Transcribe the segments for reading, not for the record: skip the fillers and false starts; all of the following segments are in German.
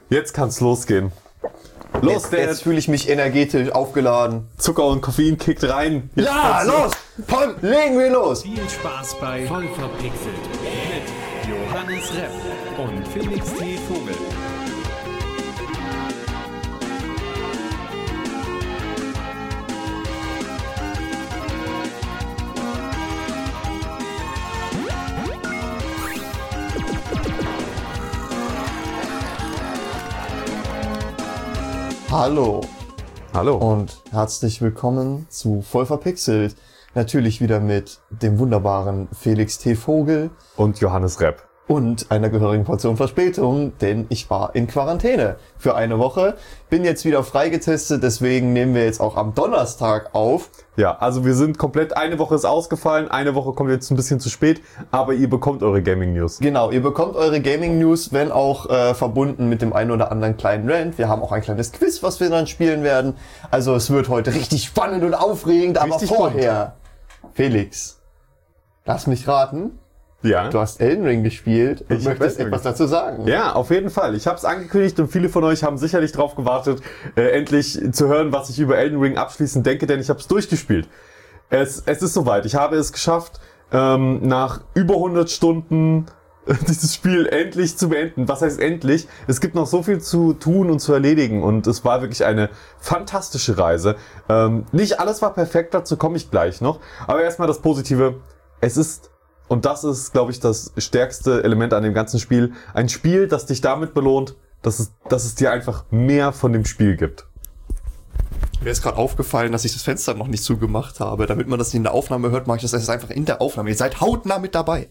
Jetzt kann's losgehen. Los, jetzt fühle ich mich energetisch aufgeladen. Zucker und Koffein kickt rein. Jetzt los! Legen wir los! Viel Spaß bei Voll verpixelt mit Johannes Repp und Felix T. Vogel. Hallo. Hallo. Und herzlich willkommen zu Voll verpixelt. Natürlich wieder mit dem wunderbaren Felix T. Vogel. Und Johannes Repp. Und einer gehörigen Portion Verspätung, denn ich war in Quarantäne für eine Woche. Bin jetzt wieder freigetestet, deswegen nehmen wir jetzt auch am Donnerstag auf. Ja, also wir sind komplett, eine Woche ist ausgefallen, eine Woche kommt jetzt ein bisschen zu spät, aber ihr bekommt eure Gaming News. Genau, ihr bekommt eure Gaming News, wenn auch verbunden mit dem einen oder anderen kleinen Rant. Wir haben auch ein kleines Quiz, was wir dann spielen werden. Also es wird heute richtig spannend und aufregend, richtig aber vorher, Felix, lass mich raten. Ja. Du hast Elden Ring gespielt und Ich möchtest hab etwas dazu sagen. Ja, auf jeden Fall. Ich habe es angekündigt und viele von euch haben sicherlich drauf gewartet, endlich zu hören, was ich über Elden Ring abschließend denke, denn ich habe es durchgespielt. Es ist soweit. Ich habe es geschafft, nach über 100 Stunden dieses Spiel endlich zu beenden. Was heißt endlich? Es gibt noch so viel zu tun und zu erledigen und es war wirklich eine fantastische Reise. Nicht alles war perfekt, dazu komme ich gleich noch. Aber erstmal das Positive. Es ist, und das ist, glaube ich, das stärkste Element an dem ganzen Spiel, ein Spiel, das dich damit belohnt, dass es dir einfach mehr von dem Spiel gibt. Mir ist gerade aufgefallen, dass ich das Fenster noch nicht zugemacht habe. Damit man das in der Aufnahme hört, mache ich das erst einfach in der Aufnahme. Ihr seid hautnah mit dabei.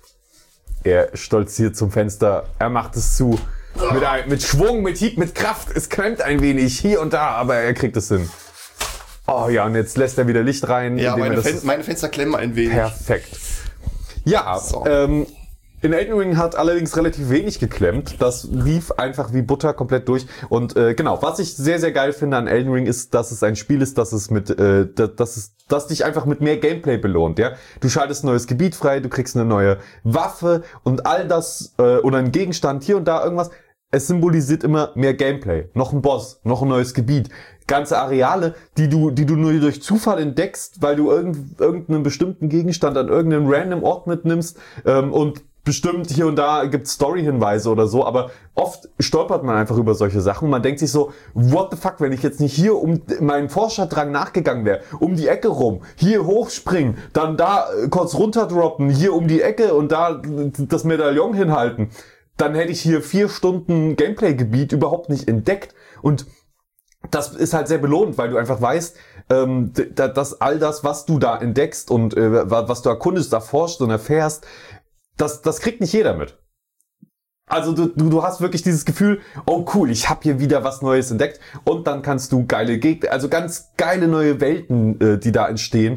Er stolziert zum Fenster, er macht es zu. Mit Schwung, mit Hieb, mit Kraft. Es klemmt ein wenig hier und da, aber er kriegt es hin. Oh ja, und jetzt lässt er wieder Licht rein. Ja, meine Fenster klemmen ein wenig. Perfekt. Ja, so. In Elden Ring hat allerdings relativ wenig geklemmt. Das lief einfach wie Butter komplett durch. Und genau, was ich sehr, sehr geil finde an Elden Ring ist, dass es ein Spiel ist, das dich einfach mit mehr Gameplay belohnt. Ja, du schaltest ein neues Gebiet frei, du kriegst eine neue Waffe und all das oder ein Gegenstand hier und da irgendwas. Es symbolisiert immer mehr Gameplay. Noch ein Boss, noch ein neues Gebiet. Ganze Areale, die du nur durch Zufall entdeckst, weil du irgendeinen bestimmten Gegenstand an irgendeinem random Ort mitnimmst und bestimmt hier und da gibt's Story-Hinweise oder so, aber oft stolpert man einfach über solche Sachen und man denkt sich so, what the fuck, wenn ich jetzt nicht hier um meinen Forscherdrang nachgegangen wäre, um die Ecke rum, hier hochspringen, dann da kurz runterdroppen, hier um die Ecke und da das Medaillon hinhalten, dann hätte ich hier 4 Stunden Gameplay-Gebiet überhaupt nicht entdeckt. Und das ist halt sehr belohnend, weil du einfach weißt, dass all das, was du da entdeckst und was du erkundest, erforscht und erfährst, das kriegt nicht jeder mit. Also du hast wirklich dieses Gefühl, oh cool, ich habe hier wieder was Neues entdeckt und dann kannst du geile Gegner, also ganz geile neue Welten, die da entstehen,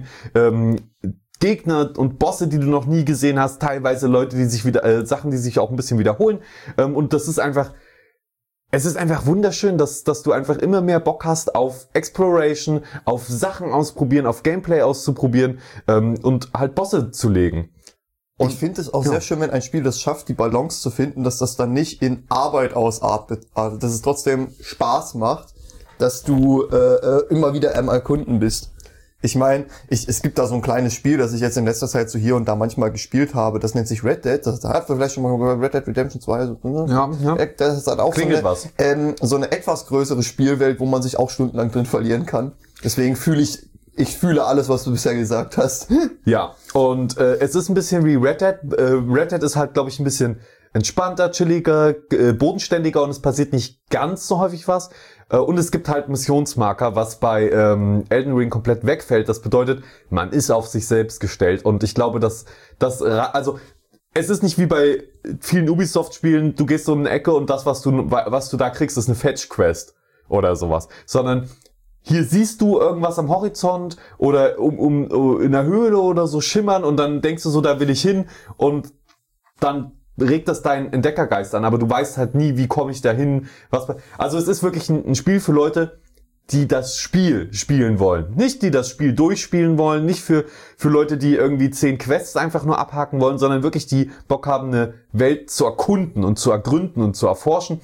Gegner und Bosse, die du noch nie gesehen hast, teilweise Leute, die sich wieder Sachen, die sich auch ein bisschen wiederholen, und das ist einfach, es ist einfach wunderschön, dass du einfach immer mehr Bock hast auf Exploration, auf Sachen ausprobieren, auf Gameplay auszuprobieren, und halt Bosse zu legen. Und ich finde es auch sehr schön, wenn ein Spiel das schafft, die Balance zu finden, dass das dann nicht in Arbeit ausartet, also dass es trotzdem Spaß macht, dass du immer wieder am Erkunden bist. Ich meine, es gibt da so ein kleines Spiel, das ich jetzt in letzter Zeit so hier und da manchmal gespielt habe. Das nennt sich Red Dead. Das hat vielleicht schon mal Red Dead Redemption 2. Ja. Das hat auch so eine etwas größere Spielwelt, wo man sich auch stundenlang drin verlieren kann. Deswegen ich fühle alles, was du bisher gesagt hast. Ja, und es ist ein bisschen wie Red Dead. Red Dead ist halt, glaube ich, ein bisschen entspannter, chilliger, bodenständiger und es passiert nicht ganz so häufig was. Und es gibt halt Missionsmarker, was bei Elden Ring komplett wegfällt. Das bedeutet, man ist auf sich selbst gestellt. Und ich glaube, also es ist nicht wie bei vielen Ubisoft-Spielen, du gehst so in eine Ecke und das, was du da kriegst, ist eine Fetch-Quest oder sowas. Sondern hier siehst du irgendwas am Horizont oder in einer Höhle oder so schimmern und dann denkst du so, da will ich hin und dann regt das deinen Entdeckergeist an, aber du weißt halt nie, wie komme ich da hin. Also es ist wirklich ein Spiel für Leute, die das Spiel spielen wollen. Nicht die das Spiel durchspielen wollen, nicht für Leute, die irgendwie 10 Quests einfach nur abhaken wollen, sondern wirklich die Bock haben, eine Welt zu erkunden und zu ergründen und zu erforschen.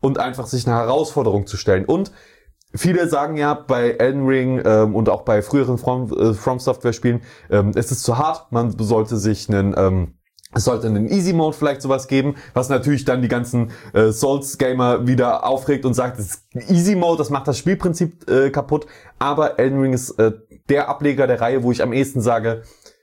und einfach sich eine Herausforderung zu stellen. Und viele sagen ja bei Elden Ring und auch bei früheren From Software Spielen, es ist zu hart, man sollte sich es sollte einen Easy Mode vielleicht sowas geben, was natürlich dann die ganzen Souls Gamer wieder aufregt und sagt, das ist Easy Mode, das macht das Spielprinzip kaputt. Aber Elden Ring ist der Ableger der Reihe, wo ich am ehesten sage,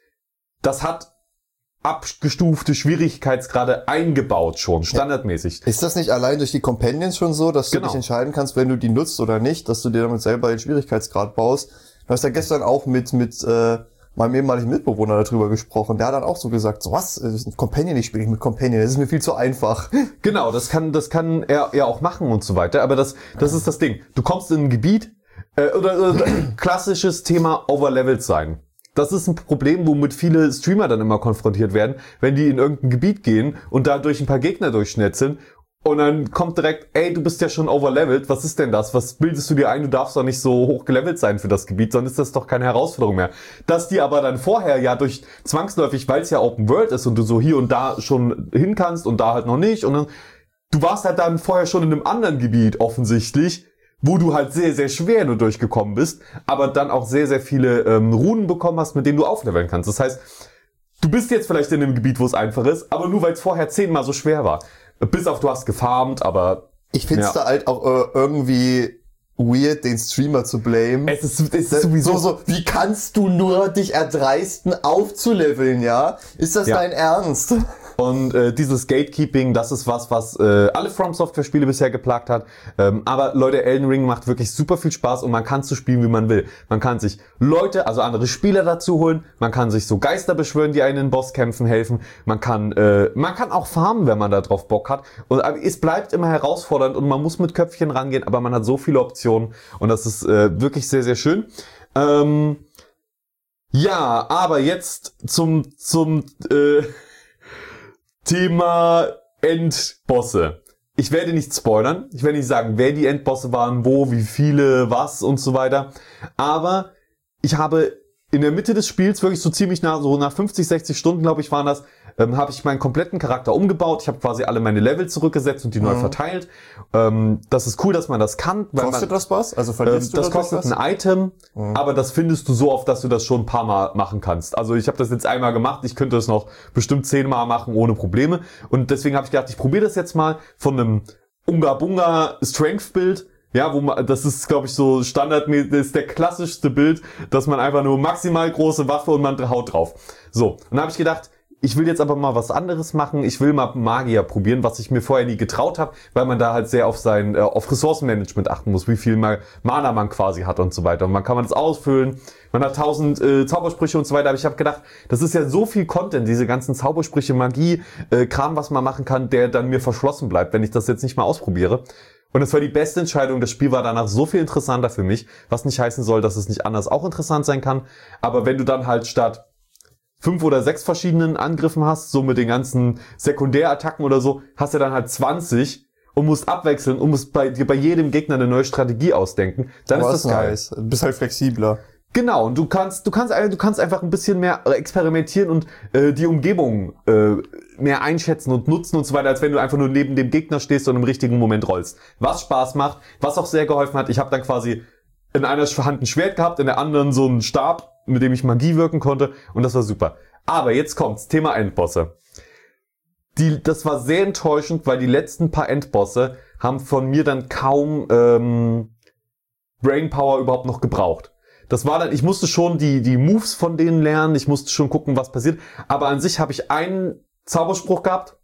das hat abgestufte Schwierigkeitsgrade eingebaut schon, standardmäßig. Ist das nicht allein durch die Companions schon so, dass du Genau. dich entscheiden kannst, wenn du die nutzt oder nicht, dass du dir damit selber den Schwierigkeitsgrad baust? Du hast ja gestern auch mit meinem ehemaligen Mitbewohner darüber gesprochen. Der hat dann auch so gesagt, so was, Companion, ich spiele nicht mit Companion, das ist mir viel zu einfach. Genau, das kann er ja auch machen und so weiter, aber das ist das Ding. Du kommst in ein Gebiet, oder klassisches Thema overlevelt sein. Das ist ein Problem, womit viele Streamer dann immer konfrontiert werden, wenn die in irgendein Gebiet gehen und da durch ein paar Gegner durchschnetzeln und dann kommt direkt, ey, du bist ja schon overlevelt, was ist denn das? Was bildest du dir ein? Du darfst doch nicht so hoch gelevelt sein für das Gebiet, sonst ist das doch keine Herausforderung mehr. Dass die aber dann vorher ja durch zwangsläufig, weil es ja Open World ist und du so hier und da schon hin kannst und da halt noch nicht und dann, du warst halt dann vorher schon in einem anderen Gebiet offensichtlich, wo du halt sehr, sehr schwer nur durchgekommen bist, aber dann auch sehr, sehr viele Runen bekommen hast, mit denen du aufleveln kannst. Das heißt, du bist jetzt vielleicht in einem Gebiet, wo es einfach ist, aber nur weil es vorher 10-mal so schwer war. Bis auf du hast gefarmt, aber... Ich find's da halt auch irgendwie weird, den Streamer zu blamen. Es ist sowieso... So, wie kannst du nur dich erdreisten, aufzuleveln, ja? Ist das dein Ernst? Und dieses Gatekeeping, das ist was alle From Software Spiele bisher geplagt hat. Aber Leute, Elden Ring macht wirklich super viel Spaß und man kann so spielen, wie man will. Man kann sich Leute, also andere Spieler dazu holen. Man kann sich so Geister beschwören, die einen in Bosskämpfen helfen. Man kann auch farmen, wenn man da drauf Bock hat. Und es bleibt immer herausfordernd und man muss mit Köpfchen rangehen, aber man hat so viele Optionen und das ist wirklich sehr, sehr schön. Ja, aber jetzt zum Thema Endbosse. Ich werde nicht spoilern. Ich werde nicht sagen, wer die Endbosse waren, wo, wie viele, was und so weiter. Aber ich habe in der Mitte des Spiels, wirklich so ziemlich nach 50, 60 Stunden, glaube ich, waren das, habe ich meinen kompletten Charakter umgebaut. Ich habe quasi alle meine Level zurückgesetzt und die neu verteilt. Das ist cool, dass man das kann. Kostet das was? Also verlierst du das kostet was? ein Item, aber das findest du so oft, dass du das schon ein paar Mal machen kannst. Also ich habe das jetzt einmal gemacht, ich könnte das noch bestimmt 10 Mal machen ohne Probleme. Und deswegen habe ich gedacht, ich probiere das jetzt mal von einem Unga-Bunga Strength-Bild. Ja, das ist, glaube ich, so standardmäßig, das ist der klassischste Bild, dass man einfach nur maximal große Waffe und man haut drauf. So, und dann habe ich gedacht, ich will jetzt aber mal was anderes machen. Ich will mal Magier probieren, was ich mir vorher nie getraut habe, weil man da halt sehr auf auf Ressourcenmanagement achten muss, wie viel Mana man quasi hat und so weiter. Und man kann das ausfüllen. Man hat 1000 Zaubersprüche und so weiter. Aber ich habe gedacht, das ist ja so viel Content, diese ganzen Zaubersprüche, Magie, Kram, was man machen kann, der dann mir verschlossen bleibt, wenn ich das jetzt nicht mal ausprobiere. Und es war die beste Entscheidung. Das Spiel war danach so viel interessanter für mich, was nicht heißen soll, dass es nicht anders auch interessant sein kann. Aber wenn du dann halt statt 5 oder 6 verschiedenen Angriffen hast, so mit den ganzen Sekundärattacken oder so, hast du dann halt 20 und musst abwechseln und musst bei jedem Gegner eine neue Strategie ausdenken. Dann ist das geil. Nice. Du bist halt flexibler. Genau, und du kannst einfach ein bisschen mehr experimentieren und die Umgebung mehr einschätzen und nutzen und so weiter, als wenn du einfach nur neben dem Gegner stehst und im richtigen Moment rollst. Was Spaß macht, was auch sehr geholfen hat. Ich habe dann quasi in einer Hand ein Schwert gehabt, in der anderen so einen Stab, mit dem ich Magie wirken konnte und das war super. Aber jetzt kommt's, Thema Endbosse. Das war sehr enttäuschend, weil die letzten paar Endbosse haben von mir dann kaum Brainpower überhaupt noch gebraucht. Das war dann, ich musste schon die Moves von denen lernen, ich musste schon gucken, was passiert, aber an sich habe ich einen Zauberspruch gehabt,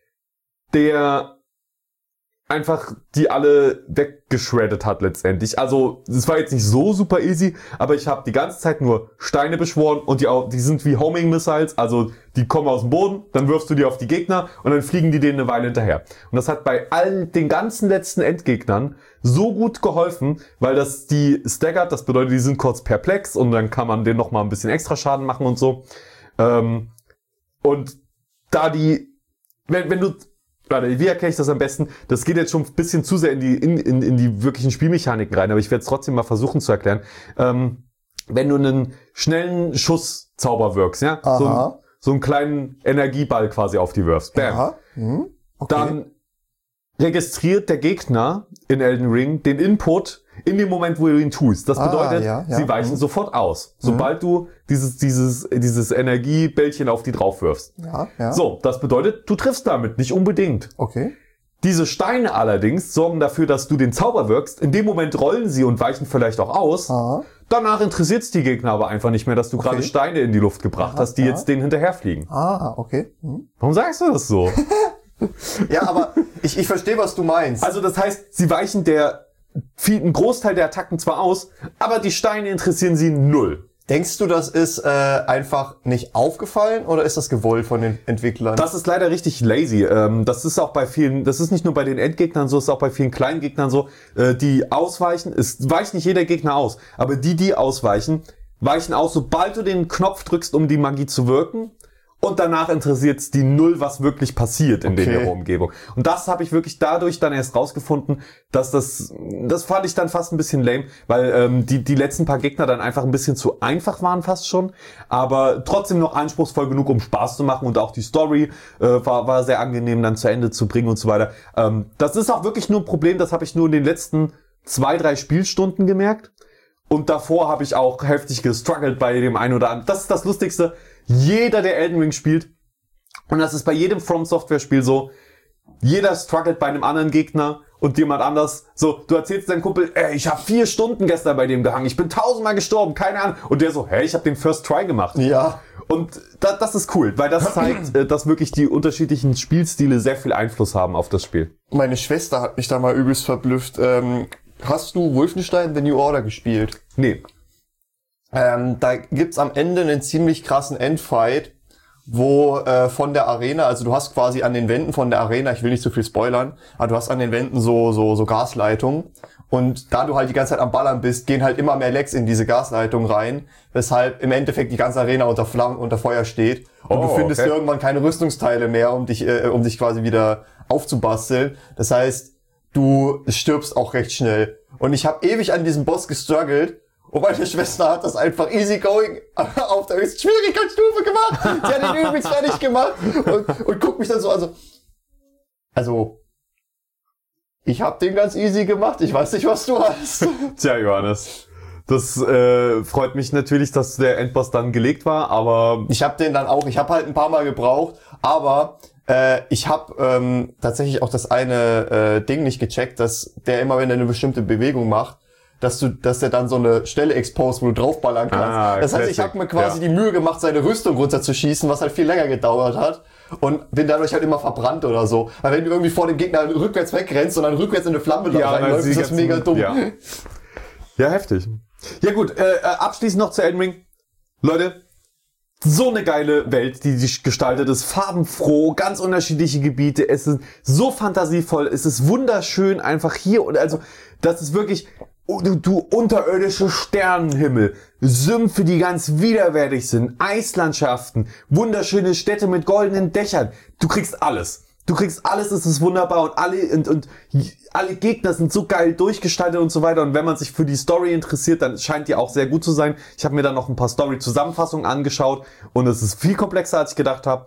der einfach die alle weggeschreddet hat letztendlich. Also es war jetzt nicht so super easy, aber ich habe die ganze Zeit nur Steine beschworen und die sind wie Homing Missiles, also die kommen aus dem Boden, dann wirfst du die auf die Gegner und dann fliegen die denen eine Weile hinterher. Und das hat bei den ganzen letzten Endgegnern so gut geholfen, weil das die staggert, das bedeutet, die sind kurz perplex und dann kann man denen noch mal ein bisschen extra Schaden machen und so. Und da wenn du warte, wie erkläre ich das am besten? Das geht jetzt schon ein bisschen zu sehr in die wirklichen Spielmechaniken rein, aber ich werde es trotzdem mal versuchen zu erklären. Wenn du einen schnellen Schusszauber wirkst, ja, so einen kleinen Energieball quasi auf die wirfst, bam, Okay. dann registriert der Gegner in Elden Ring den Input in dem Moment, wo du ihn tust. Das bedeutet, sie weichen sofort aus, sobald du dieses Energiebällchen auf die drauf wirfst. Ja. So, das bedeutet, du triffst damit nicht unbedingt. Okay. Diese Steine allerdings sorgen dafür, dass du den Zauber wirkst. In dem Moment rollen sie und weichen vielleicht auch aus. Aha. Danach interessiert es die Gegner aber einfach nicht mehr, dass du gerade Steine in die Luft gebracht hast, die jetzt denen hinterherfliegen. Okay. Warum sagst du das so? Ja, aber ich verstehe, was du meinst. Also das heißt, sie weichen einen Großteil der Attacken zwar aus, aber die Steine interessieren sie null. Denkst du, das ist einfach nicht aufgefallen oder ist das gewollt von den Entwicklern? Das ist leider richtig lazy. Das ist auch bei vielen, das ist nicht nur bei den Endgegnern so, es ist auch bei vielen kleinen Gegnern so, die ausweichen. Es weicht nicht jeder Gegner aus, aber die ausweichen, weichen aus, sobald du den Knopf drückst, um die Magie zu wirken. Und danach interessiert es die null, was wirklich passiert in der Umgebung. Und das habe ich wirklich dadurch dann erst rausgefunden, dass das fand ich dann fast ein bisschen lame, weil die letzten paar Gegner dann einfach ein bisschen zu einfach waren fast schon, aber trotzdem noch anspruchsvoll genug, um Spaß zu machen und auch die Story war sehr angenehm dann zu Ende zu bringen und so weiter. Das ist auch wirklich nur ein Problem, das habe ich nur in den letzten 2-3 Spielstunden gemerkt. Und davor habe ich auch heftig gestruggelt bei dem einen oder anderen. Das ist das Lustigste. Jeder, der Elden Ring spielt, und das ist bei jedem From Software Spiel so, jeder struggelt bei einem anderen Gegner und jemand anders. So, du erzählst deinem Kumpel, ich habe 4 Stunden gestern bei dem gehangen, ich bin 1000-mal gestorben, keine Ahnung. Und der so, ich habe den First Try gemacht. Ja. Und das ist cool, weil das zeigt, dass wirklich die unterschiedlichen Spielstile sehr viel Einfluss haben auf das Spiel. Meine Schwester hat mich da mal übelst verblüfft. Hast du Wolfenstein The New Order gespielt? Nee. Da gibt's am Ende einen ziemlich krassen Endfight, wo von der Arena, also du hast quasi an den Wänden von der Arena, ich will nicht zu viel spoilern, aber du hast an den Wänden so Gasleitungen und da du halt die ganze Zeit am Ballern bist, gehen halt immer mehr Lecks in diese Gasleitung rein, weshalb im Endeffekt die ganze Arena unter Flammen, unter Feuer steht und du findest irgendwann keine Rüstungsteile mehr, um dich quasi wieder aufzubasteln. Das heißt, du stirbst auch recht schnell. Und ich habe ewig an diesem Boss gestruggelt. Und meine Schwester hat das einfach easygoing auf der höchsten Schwierigkeitsstufe gemacht. Sie hat den übelst fertig gemacht und guckt mich dann so an. Also, ich hab den ganz easy gemacht. Ich weiß nicht, was du hast. Tja, Johannes. Das freut mich natürlich, dass der Endboss dann gelegt war, aber... Ich hab den dann auch, ich hab halt ein paar Mal gebraucht, aber ich hab tatsächlich auch das eine Ding nicht gecheckt, dass der immer, wenn er eine bestimmte Bewegung macht, dass er dann so eine Stelle exposed, wo du draufballern kannst. Das heißt, ich habe mir quasi die Mühe gemacht, seine Rüstung runterzuschießen, was halt viel länger gedauert hat. Und bin dadurch halt immer verbrannt oder so. Weil wenn du irgendwie vor dem Gegner rückwärts wegrennst und dann rückwärts in eine Flamme reinläufst, ist das mega dumm. Ja, heftig. Ja gut, abschließend noch zu Elden Ring. Leute, so eine geile Welt, die sich gestaltet ist, farbenfroh, ganz unterschiedliche Gebiete, es ist so fantasievoll, es ist wunderschön einfach hier und also, das ist wirklich... Du unterirdische Sternenhimmel, Sümpfe, die ganz widerwärtig sind, Eislandschaften, wunderschöne Städte mit goldenen Dächern. Du kriegst alles. Es ist wunderbar und alle Gegner sind so geil durchgestaltet und so weiter. Und wenn man sich für die Story interessiert, dann scheint die auch sehr gut zu sein. Ich habe mir dann noch ein paar Story-Zusammenfassungen angeschaut und es ist viel komplexer, als ich gedacht habe.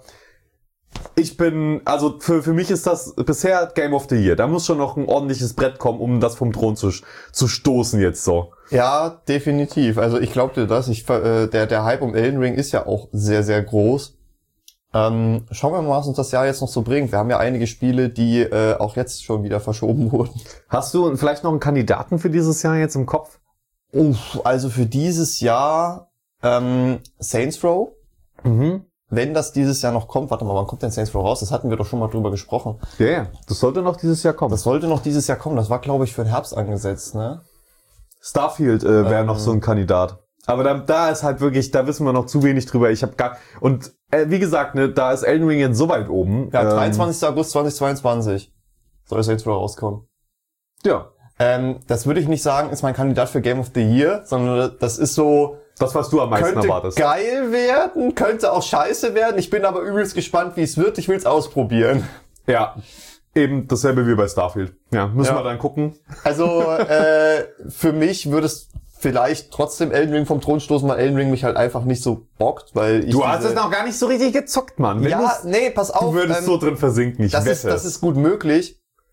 Für mich ist das bisher Game of the Year. Da muss schon noch ein ordentliches Brett kommen, um das vom Thron zu stoßen jetzt so. Ja, definitiv. Also ich glaub dir das. Der Hype um Elden Ring ist ja auch sehr, sehr groß. Schauen wir mal, was uns das Jahr jetzt noch so bringt. Wir haben ja einige Spiele, die auch jetzt schon wieder verschoben wurden. Hast du vielleicht noch einen Kandidaten für dieses Jahr jetzt im Kopf? Also für dieses Jahr Saints Row. Wenn das dieses Jahr noch kommt, warte mal, wann kommt denn Saints Row raus? Das hatten wir doch schon mal drüber gesprochen. Ja, das sollte noch dieses Jahr kommen. Das war, glaube ich, für den Herbst angesetzt, ne? Starfield wäre noch so ein Kandidat. Aber da ist halt wirklich, da wissen wir noch zu wenig drüber. Wie gesagt, ne, da ist Elden Ring jetzt so weit oben. Ja, 23. August 2022 soll Saints Row rauskommen. Ja. Das würde ich nicht sagen, ist mein Kandidat für Game of the Year, sondern das ist so... Das, was du am meisten erwartest. Könnte geil werden, könnte auch scheiße werden. Ich bin aber übelst gespannt, wie es wird. Ich will es ausprobieren. Ja, eben dasselbe wie bei Starfield. Ja, müssen wir dann gucken. Also für mich würde es vielleicht trotzdem Elden Ring vom Thron stoßen, weil Elden Ring mich halt einfach nicht so bockt, weil ich... Du hast es noch gar nicht so richtig gezockt, Mann. Nee, pass auf. Du würdest so drin versinken, ich wette. Das ist gut möglich.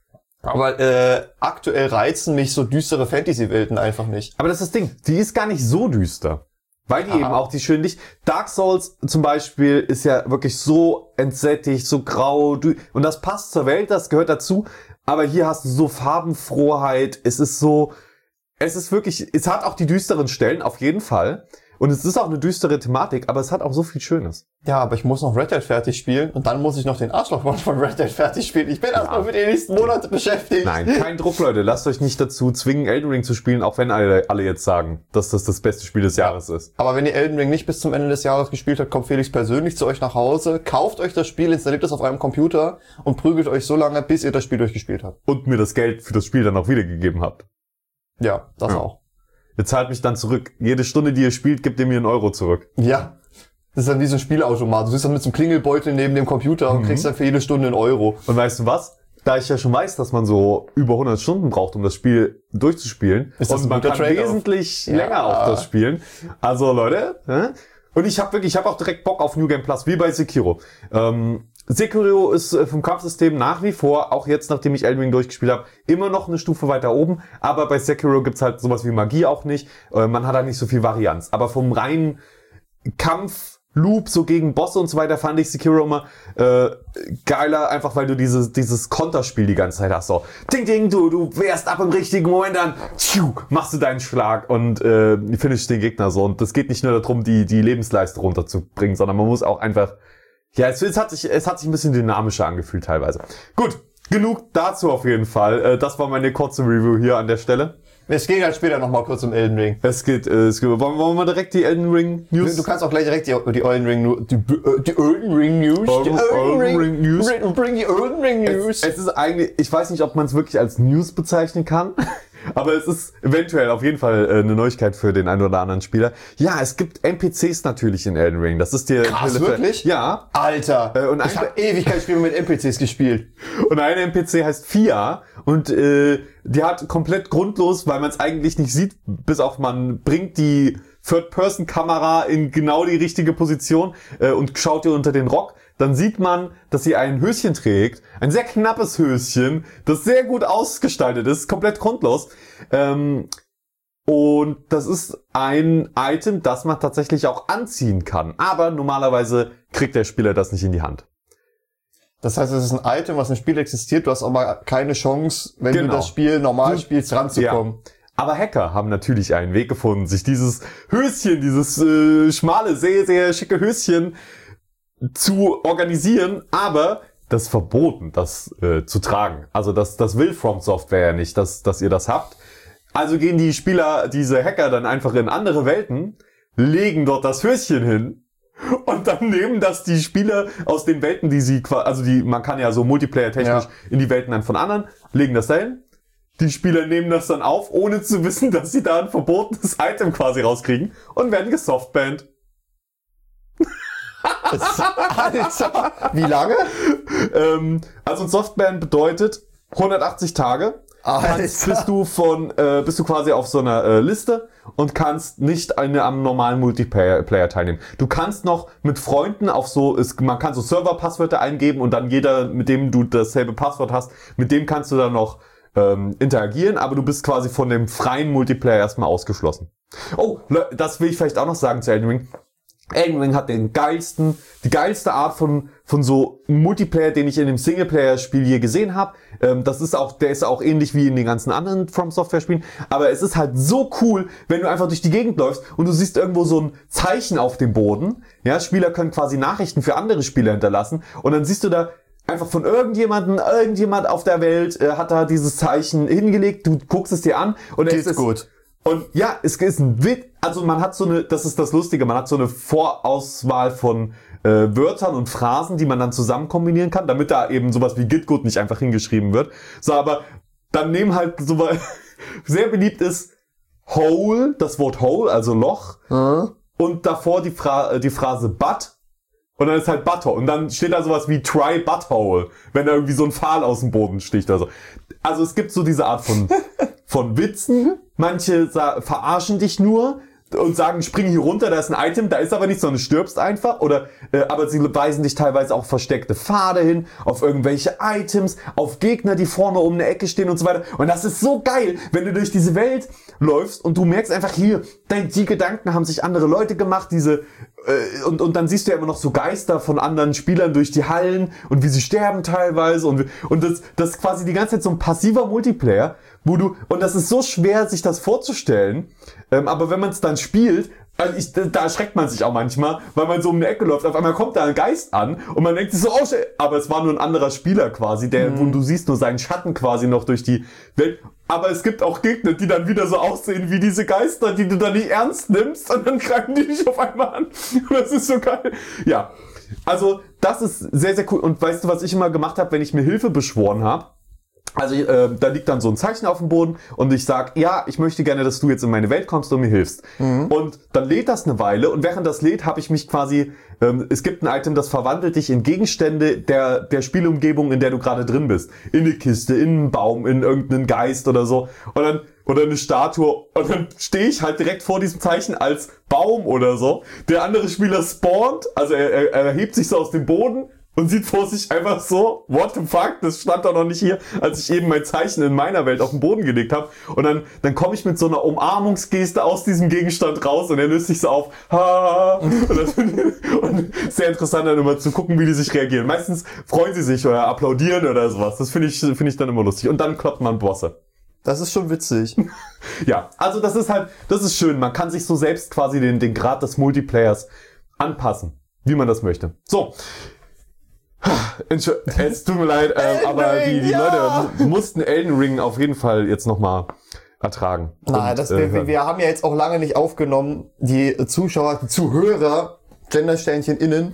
Aber aktuell reizen mich so düstere Fantasy-Welten einfach nicht. Aber das ist das Ding, die ist gar nicht so düster. Weil die eben auch die schönen Licht. Dark Souls zum Beispiel ist ja wirklich so entsättigt, so grau. Und das passt zur Welt, das gehört dazu. Aber hier hast du so Farbenfroheit. Es ist wirklich, es hat auch die düsteren Stellen, auf jeden Fall. Und es ist auch eine düstere Thematik, aber es hat auch so viel Schönes. Ja, aber ich muss noch Red Dead fertig spielen und dann muss ich noch den Arschloch von Red Dead fertig spielen. Ich bin erstmal für die nächsten Monate beschäftigt. Nein, kein Druck, Leute. Lasst euch nicht dazu zwingen, Elden Ring zu spielen, auch wenn alle jetzt sagen, dass das beste Spiel des Jahres ist. Aber wenn ihr Elden Ring nicht bis zum Ende des Jahres gespielt habt, kommt Felix persönlich zu euch nach Hause, kauft euch das Spiel, installiert es auf eurem Computer und prügelt euch so lange, bis ihr das Spiel durchgespielt habt. Und mir das Geld für das Spiel dann auch wiedergegeben habt. Ja, das auch. Ihr zahlt mich dann zurück. Jede Stunde, die ihr spielt, gibt ihr mir einen Euro zurück. Ja. Das ist dann wie so ein Spielautomat. Du sitzt dann mit so einem Klingelbeutel neben dem Computer und kriegst dann für jede Stunde einen Euro. Und weißt du was? Da ich ja schon weiß, dass man so über 100 Stunden braucht, um das Spiel durchzuspielen, ist das und man kann wesentlich länger auf das spielen. Also Leute, und ich habe auch direkt Bock auf New Game Plus, wie bei Sekiro. Sekiro ist vom Kampfsystem nach wie vor, auch jetzt, nachdem ich Elden Ring durchgespielt habe, immer noch eine Stufe weiter oben. Aber bei Sekiro gibt's halt sowas wie Magie auch nicht. Man hat halt nicht so viel Varianz. Aber vom reinen Kampfloop, so gegen Bosse und so weiter, fand ich Sekiro immer geiler, einfach weil du dieses Konterspiel die ganze Zeit hast. So, ding, ding, du wehrst ab im richtigen Moment, dann machst du deinen Schlag und finishst den Gegner so. Und das geht nicht nur darum, die Lebensleiste runterzubringen, sondern man muss auch einfach... Ja, es hat sich ein bisschen dynamischer angefühlt teilweise. Gut, genug dazu auf jeden Fall. Das war meine kurze Review hier an der Stelle. Es geht halt später nochmal kurz um Elden Ring. Wollen wir mal direkt die Elden Ring News? Du kannst auch gleich direkt die Elden Ring News. Die Elden Ring News. Bring die Elden Ring News. Es ist eigentlich, ich weiß nicht, ob man es wirklich als News bezeichnen kann. Aber es ist eventuell auf jeden Fall eine Neuigkeit für den einen oder anderen Spieler. Ja, es gibt NPCs natürlich in Elden Ring. Das ist dir krass, wirklich? Ja. Alter, ich habe ewig kein Spiel mit NPCs gespielt. Und ein NPC heißt Fia und die hat komplett grundlos, weil man es eigentlich nicht sieht, bis auf man bringt die Third-Person-Kamera in genau die richtige Position und schaut ihr unter den Rock. Dann sieht man, dass sie ein Höschen trägt. Ein sehr knappes Höschen, das sehr gut ausgestaltet ist, komplett grundlos. Und das ist ein Item, das man tatsächlich auch anziehen kann. Aber normalerweise kriegt der Spieler das nicht in die Hand. Das heißt, es ist ein Item, was im Spiel existiert. Du hast aber keine Chance, wenn du das Spiel normal spielst, ranzukommen. Ja. Aber Hacker haben natürlich einen Weg gefunden, sich dieses Höschen, dieses schmale, sehr, sehr schicke Höschen zu organisieren, aber das ist verboten, das zu tragen. Also das will From Software ja nicht, dass ihr das habt. Also gehen die Spieler, diese Hacker, dann einfach in andere Welten, legen dort das Höschen hin und dann nehmen das die Spieler aus den Welten, man kann ja so Multiplayer-technisch in die Welten dann von anderen, legen das da hin. Die Spieler nehmen das dann auf, ohne zu wissen, dass sie da ein verbotenes Item quasi rauskriegen und werden gesoftbannt. Alter, wie lange? Also ein Softban bedeutet 180 Tage. Bist du quasi auf so einer Liste und kannst nicht am normalen Multiplayer teilnehmen. Du kannst noch mit Freunden man kann so Server-Passwörter eingeben und dann jeder, mit dem du dasselbe Passwort hast, mit dem kannst du dann noch interagieren, aber du bist quasi von dem freien Multiplayer erstmal ausgeschlossen. Oh, das will ich vielleicht auch noch sagen zu Elden Ring. Elden Ring hat die geilste Art von so Multiplayer, den ich in dem Singleplayer-Spiel je gesehen habe. Der ist auch ähnlich wie in den ganzen anderen From Software-Spielen. Aber es ist halt so cool, wenn du einfach durch die Gegend läufst und du siehst irgendwo so ein Zeichen auf dem Boden. Ja, Spieler können quasi Nachrichten für andere Spieler hinterlassen. Und dann siehst du da einfach von irgendjemand auf der Welt hat da dieses Zeichen hingelegt. Du guckst es dir an und es ist gut. Und ja, es ist ein Witz. Also man hat das ist das Lustige, man hat so eine Vorauswahl von Wörtern und Phrasen, die man dann zusammen kombinieren kann, damit da eben sowas wie Git Good nicht einfach hingeschrieben wird. So, aber dann nehmen halt so sehr beliebt ist Hole, das Wort Hole, also Loch, und davor die Phrase Butt. Und dann ist halt Butthole. Und dann steht da sowas wie Try Butthole, wenn da irgendwie so ein Pfahl aus dem Boden sticht oder so. Also es gibt so diese Art von Witzen. Manche verarschen dich nur. und sagen, spring hier runter, da ist ein Item, da ist aber nichts, sondern du stirbst einfach. Oder aber sie weisen dich teilweise auch versteckte Pfade hin, auf irgendwelche Items, auf Gegner, die vorne um eine Ecke stehen und so weiter. Und das ist so geil, wenn du durch diese Welt läufst und du merkst einfach hier, die Gedanken haben sich andere Leute gemacht, und dann siehst du ja immer noch so Geister von anderen Spielern durch die Hallen und wie sie sterben teilweise und das ist quasi die ganze Zeit so ein passiver Multiplayer, und das ist so schwer, sich das vorzustellen, aber wenn man es dann spielt, da erschreckt man sich auch manchmal, weil man so um eine Ecke läuft, auf einmal kommt da ein Geist an und man denkt sich so, oh shit, aber es war nur ein anderer Spieler quasi, wo du siehst nur seinen Schatten quasi noch durch die Welt. Aber es gibt auch Gegner, die dann wieder so aussehen wie diese Geister, die du dann nicht ernst nimmst und dann greifen die dich auf einmal an. Und das ist so geil. Ja, also das ist sehr, sehr cool. Und weißt du, was ich immer gemacht habe, wenn ich mir Hilfe beschworen habe? Also da liegt dann so ein Zeichen auf dem Boden und ich sag, ja, ich möchte gerne, dass du jetzt in meine Welt kommst und mir hilfst. Und dann lädt das eine Weile und während das lädt, habe ich mich quasi, es gibt ein Item, das verwandelt dich in Gegenstände der Spielumgebung, in der du gerade drin bist. In eine Kiste, in einen Baum, in irgendeinen Geist oder so. Oder eine Statue. Und dann stehe ich halt direkt vor diesem Zeichen als Baum oder so. Der andere Spieler spawnt, also er hebt sich so aus dem Boden und sieht vor sich einfach so, what the fuck, das stand doch noch nicht hier, als ich eben mein Zeichen in meiner Welt auf den Boden gelegt habe. Und dann komme ich mit so einer Umarmungsgeste aus diesem Gegenstand raus und er löst sich so auf. Und sehr interessant dann immer zu gucken, wie die sich reagieren. Meistens freuen sie sich oder applaudieren oder sowas. Das finde ich dann immer lustig. Und dann kloppt man Bosse. Das ist schon witzig. Ja, also das ist schön. Man kann sich so selbst quasi den Grad des Multiplayers anpassen, wie man das möchte. So. Es tut mir leid, aber die Leute mussten Elden Ring auf jeden Fall jetzt nochmal ertragen. Nein, wir haben ja jetzt auch lange nicht aufgenommen. Die Zuschauer, die Zuhörer, Gendersternchen innen,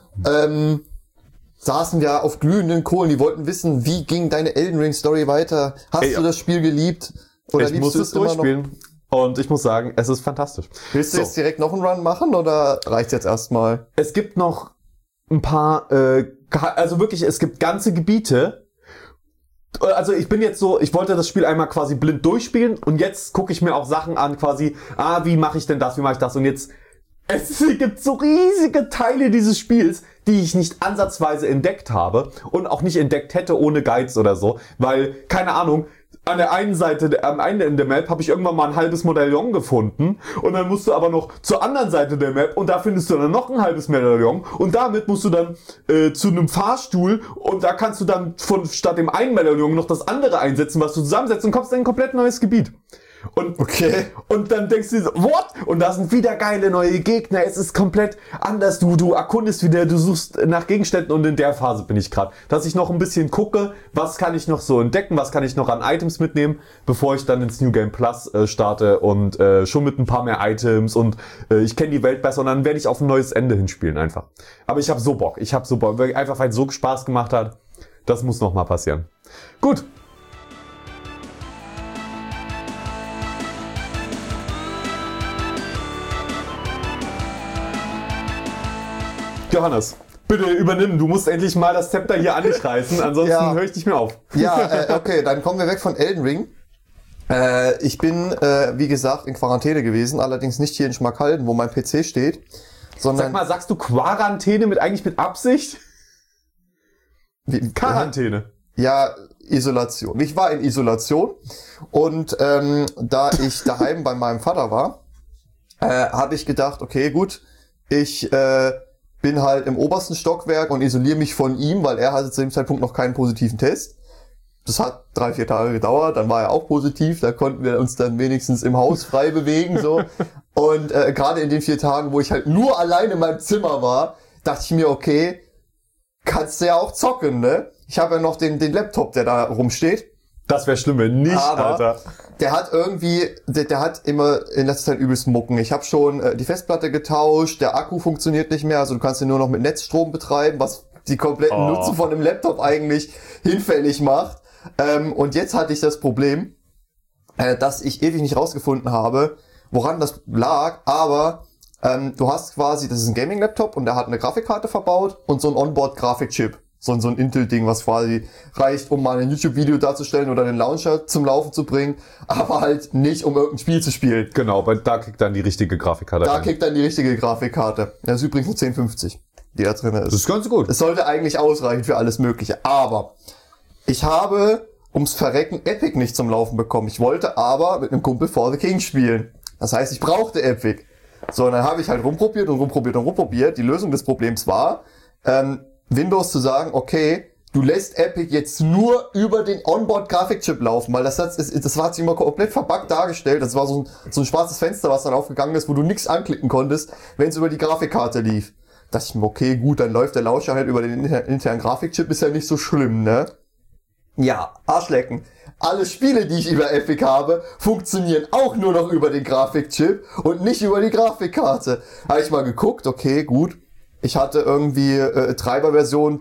saßen ja auf glühenden Kohlen. Die wollten wissen, wie ging deine Elden Ring Story weiter? Hast du das Spiel geliebt? Oder ich muss es durchspielen. Und ich muss sagen, es ist fantastisch. Willst du jetzt direkt noch einen Run machen oder reicht's jetzt erstmal? Es gibt noch ein paar, also wirklich, es gibt ganze Gebiete. Also ich wollte das Spiel einmal quasi blind durchspielen und jetzt gucke ich mir auch Sachen an quasi, wie mache ich denn das, wie mache ich das und jetzt, es gibt so riesige Teile dieses Spiels, die ich nicht ansatzweise entdeckt habe und auch nicht entdeckt hätte ohne Guides oder so, weil, keine Ahnung, an der einen Seite, am Ende in der Map habe ich irgendwann mal ein halbes Medaillon gefunden und dann musst du aber noch zur anderen Seite der Map und da findest du dann noch ein halbes Medaillon und damit musst du dann zu einem Fahrstuhl und da kannst du dann statt dem einen Medaillon noch das andere einsetzen, was du zusammensetzt und kommst in ein komplett neues Gebiet. Und dann denkst du so, what? Und da sind wieder geile neue Gegner. Es ist komplett anders. Du erkundest wieder, du suchst nach Gegenständen und in der Phase bin ich gerade. Dass ich noch ein bisschen gucke, was kann ich noch so entdecken, was kann ich noch an Items mitnehmen, bevor ich dann ins New Game Plus starte und schon mit ein paar mehr Items und ich kenne die Welt besser und dann werde ich auf ein neues Ende hinspielen einfach. Aber ich habe so Bock, einfach weil es so Spaß gemacht hat. Das muss noch mal passieren. Gut. Johannes, bitte übernimm. Du musst endlich mal das Zepter hier an dich reißen, ansonsten höre ich nicht mehr auf. Ja, okay, dann kommen wir weg von Elden Ring. Ich bin, wie gesagt, in Quarantäne gewesen, allerdings nicht hier in Schmalkalden, wo mein PC steht, sondern... Sag mal, sagst du Quarantäne eigentlich mit Absicht? Quarantäne. Ja, Isolation. Ich war in Isolation und da ich daheim bei meinem Vater war, habe ich gedacht, okay, gut, ich bin halt im obersten Stockwerk und isoliere mich von ihm, weil er hatte zu dem Zeitpunkt noch keinen positiven Test. Das hat 3-4 Tage gedauert, dann war er auch positiv, da konnten wir uns dann wenigstens im Haus frei bewegen, so. Und gerade in den 4 Tagen, wo ich halt nur allein in meinem Zimmer war, dachte ich mir, okay, kannst du ja auch zocken, ne? Ich habe ja noch den Laptop, der da rumsteht. Das wäre schlimm, wenn nicht, aber Alter. Der hat irgendwie, der hat immer in letzter Zeit übelst Mucken. Ich habe schon die Festplatte getauscht, der Akku funktioniert nicht mehr, also du kannst ihn nur noch mit Netzstrom betreiben, was die kompletten Nutzung von einem Laptop eigentlich hinfällig macht. Und jetzt hatte ich das Problem, dass ich ewig nicht rausgefunden habe, woran das lag, aber du hast quasi, das ist ein Gaming-Laptop und der hat eine Grafikkarte verbaut und so ein Onboard-Grafikchip. So ein Intel-Ding, was quasi reicht, um mal ein YouTube-Video darzustellen oder den Launcher zum Laufen zu bringen, aber halt nicht, um irgendein Spiel zu spielen. Genau, weil da kickt dann die richtige Grafikkarte rein. Da kickt dann die richtige Grafikkarte. Das ist übrigens eine 1050, die da drin ist. Das ist ganz gut. Es sollte eigentlich ausreichen für alles Mögliche. Aber ich habe ums Verrecken Epic nicht zum Laufen bekommen. Ich wollte aber mit einem Kumpel For the King spielen. Das heißt, ich brauchte Epic. So, und dann habe ich halt rumprobiert. Die Lösung des Problems war, Windows zu sagen, okay, du lässt Epic jetzt nur über den Onboard-Grafikchip laufen, weil das hat sich immer komplett verbuggt dargestellt. Das war so ein schwarzes Fenster, was dann aufgegangen ist, wo du nichts anklicken konntest, wenn es über die Grafikkarte lief. Da dachte ich mir, okay, gut, dann läuft der Launcher halt über den internen Grafikchip, ist ja nicht so schlimm, ne? Ja, Arschlecken. Alle Spiele, die ich über Epic habe, funktionieren auch nur noch über den Grafikchip und nicht über die Grafikkarte. Habe ich mal geguckt, okay, gut. Ich hatte irgendwie Treiberversion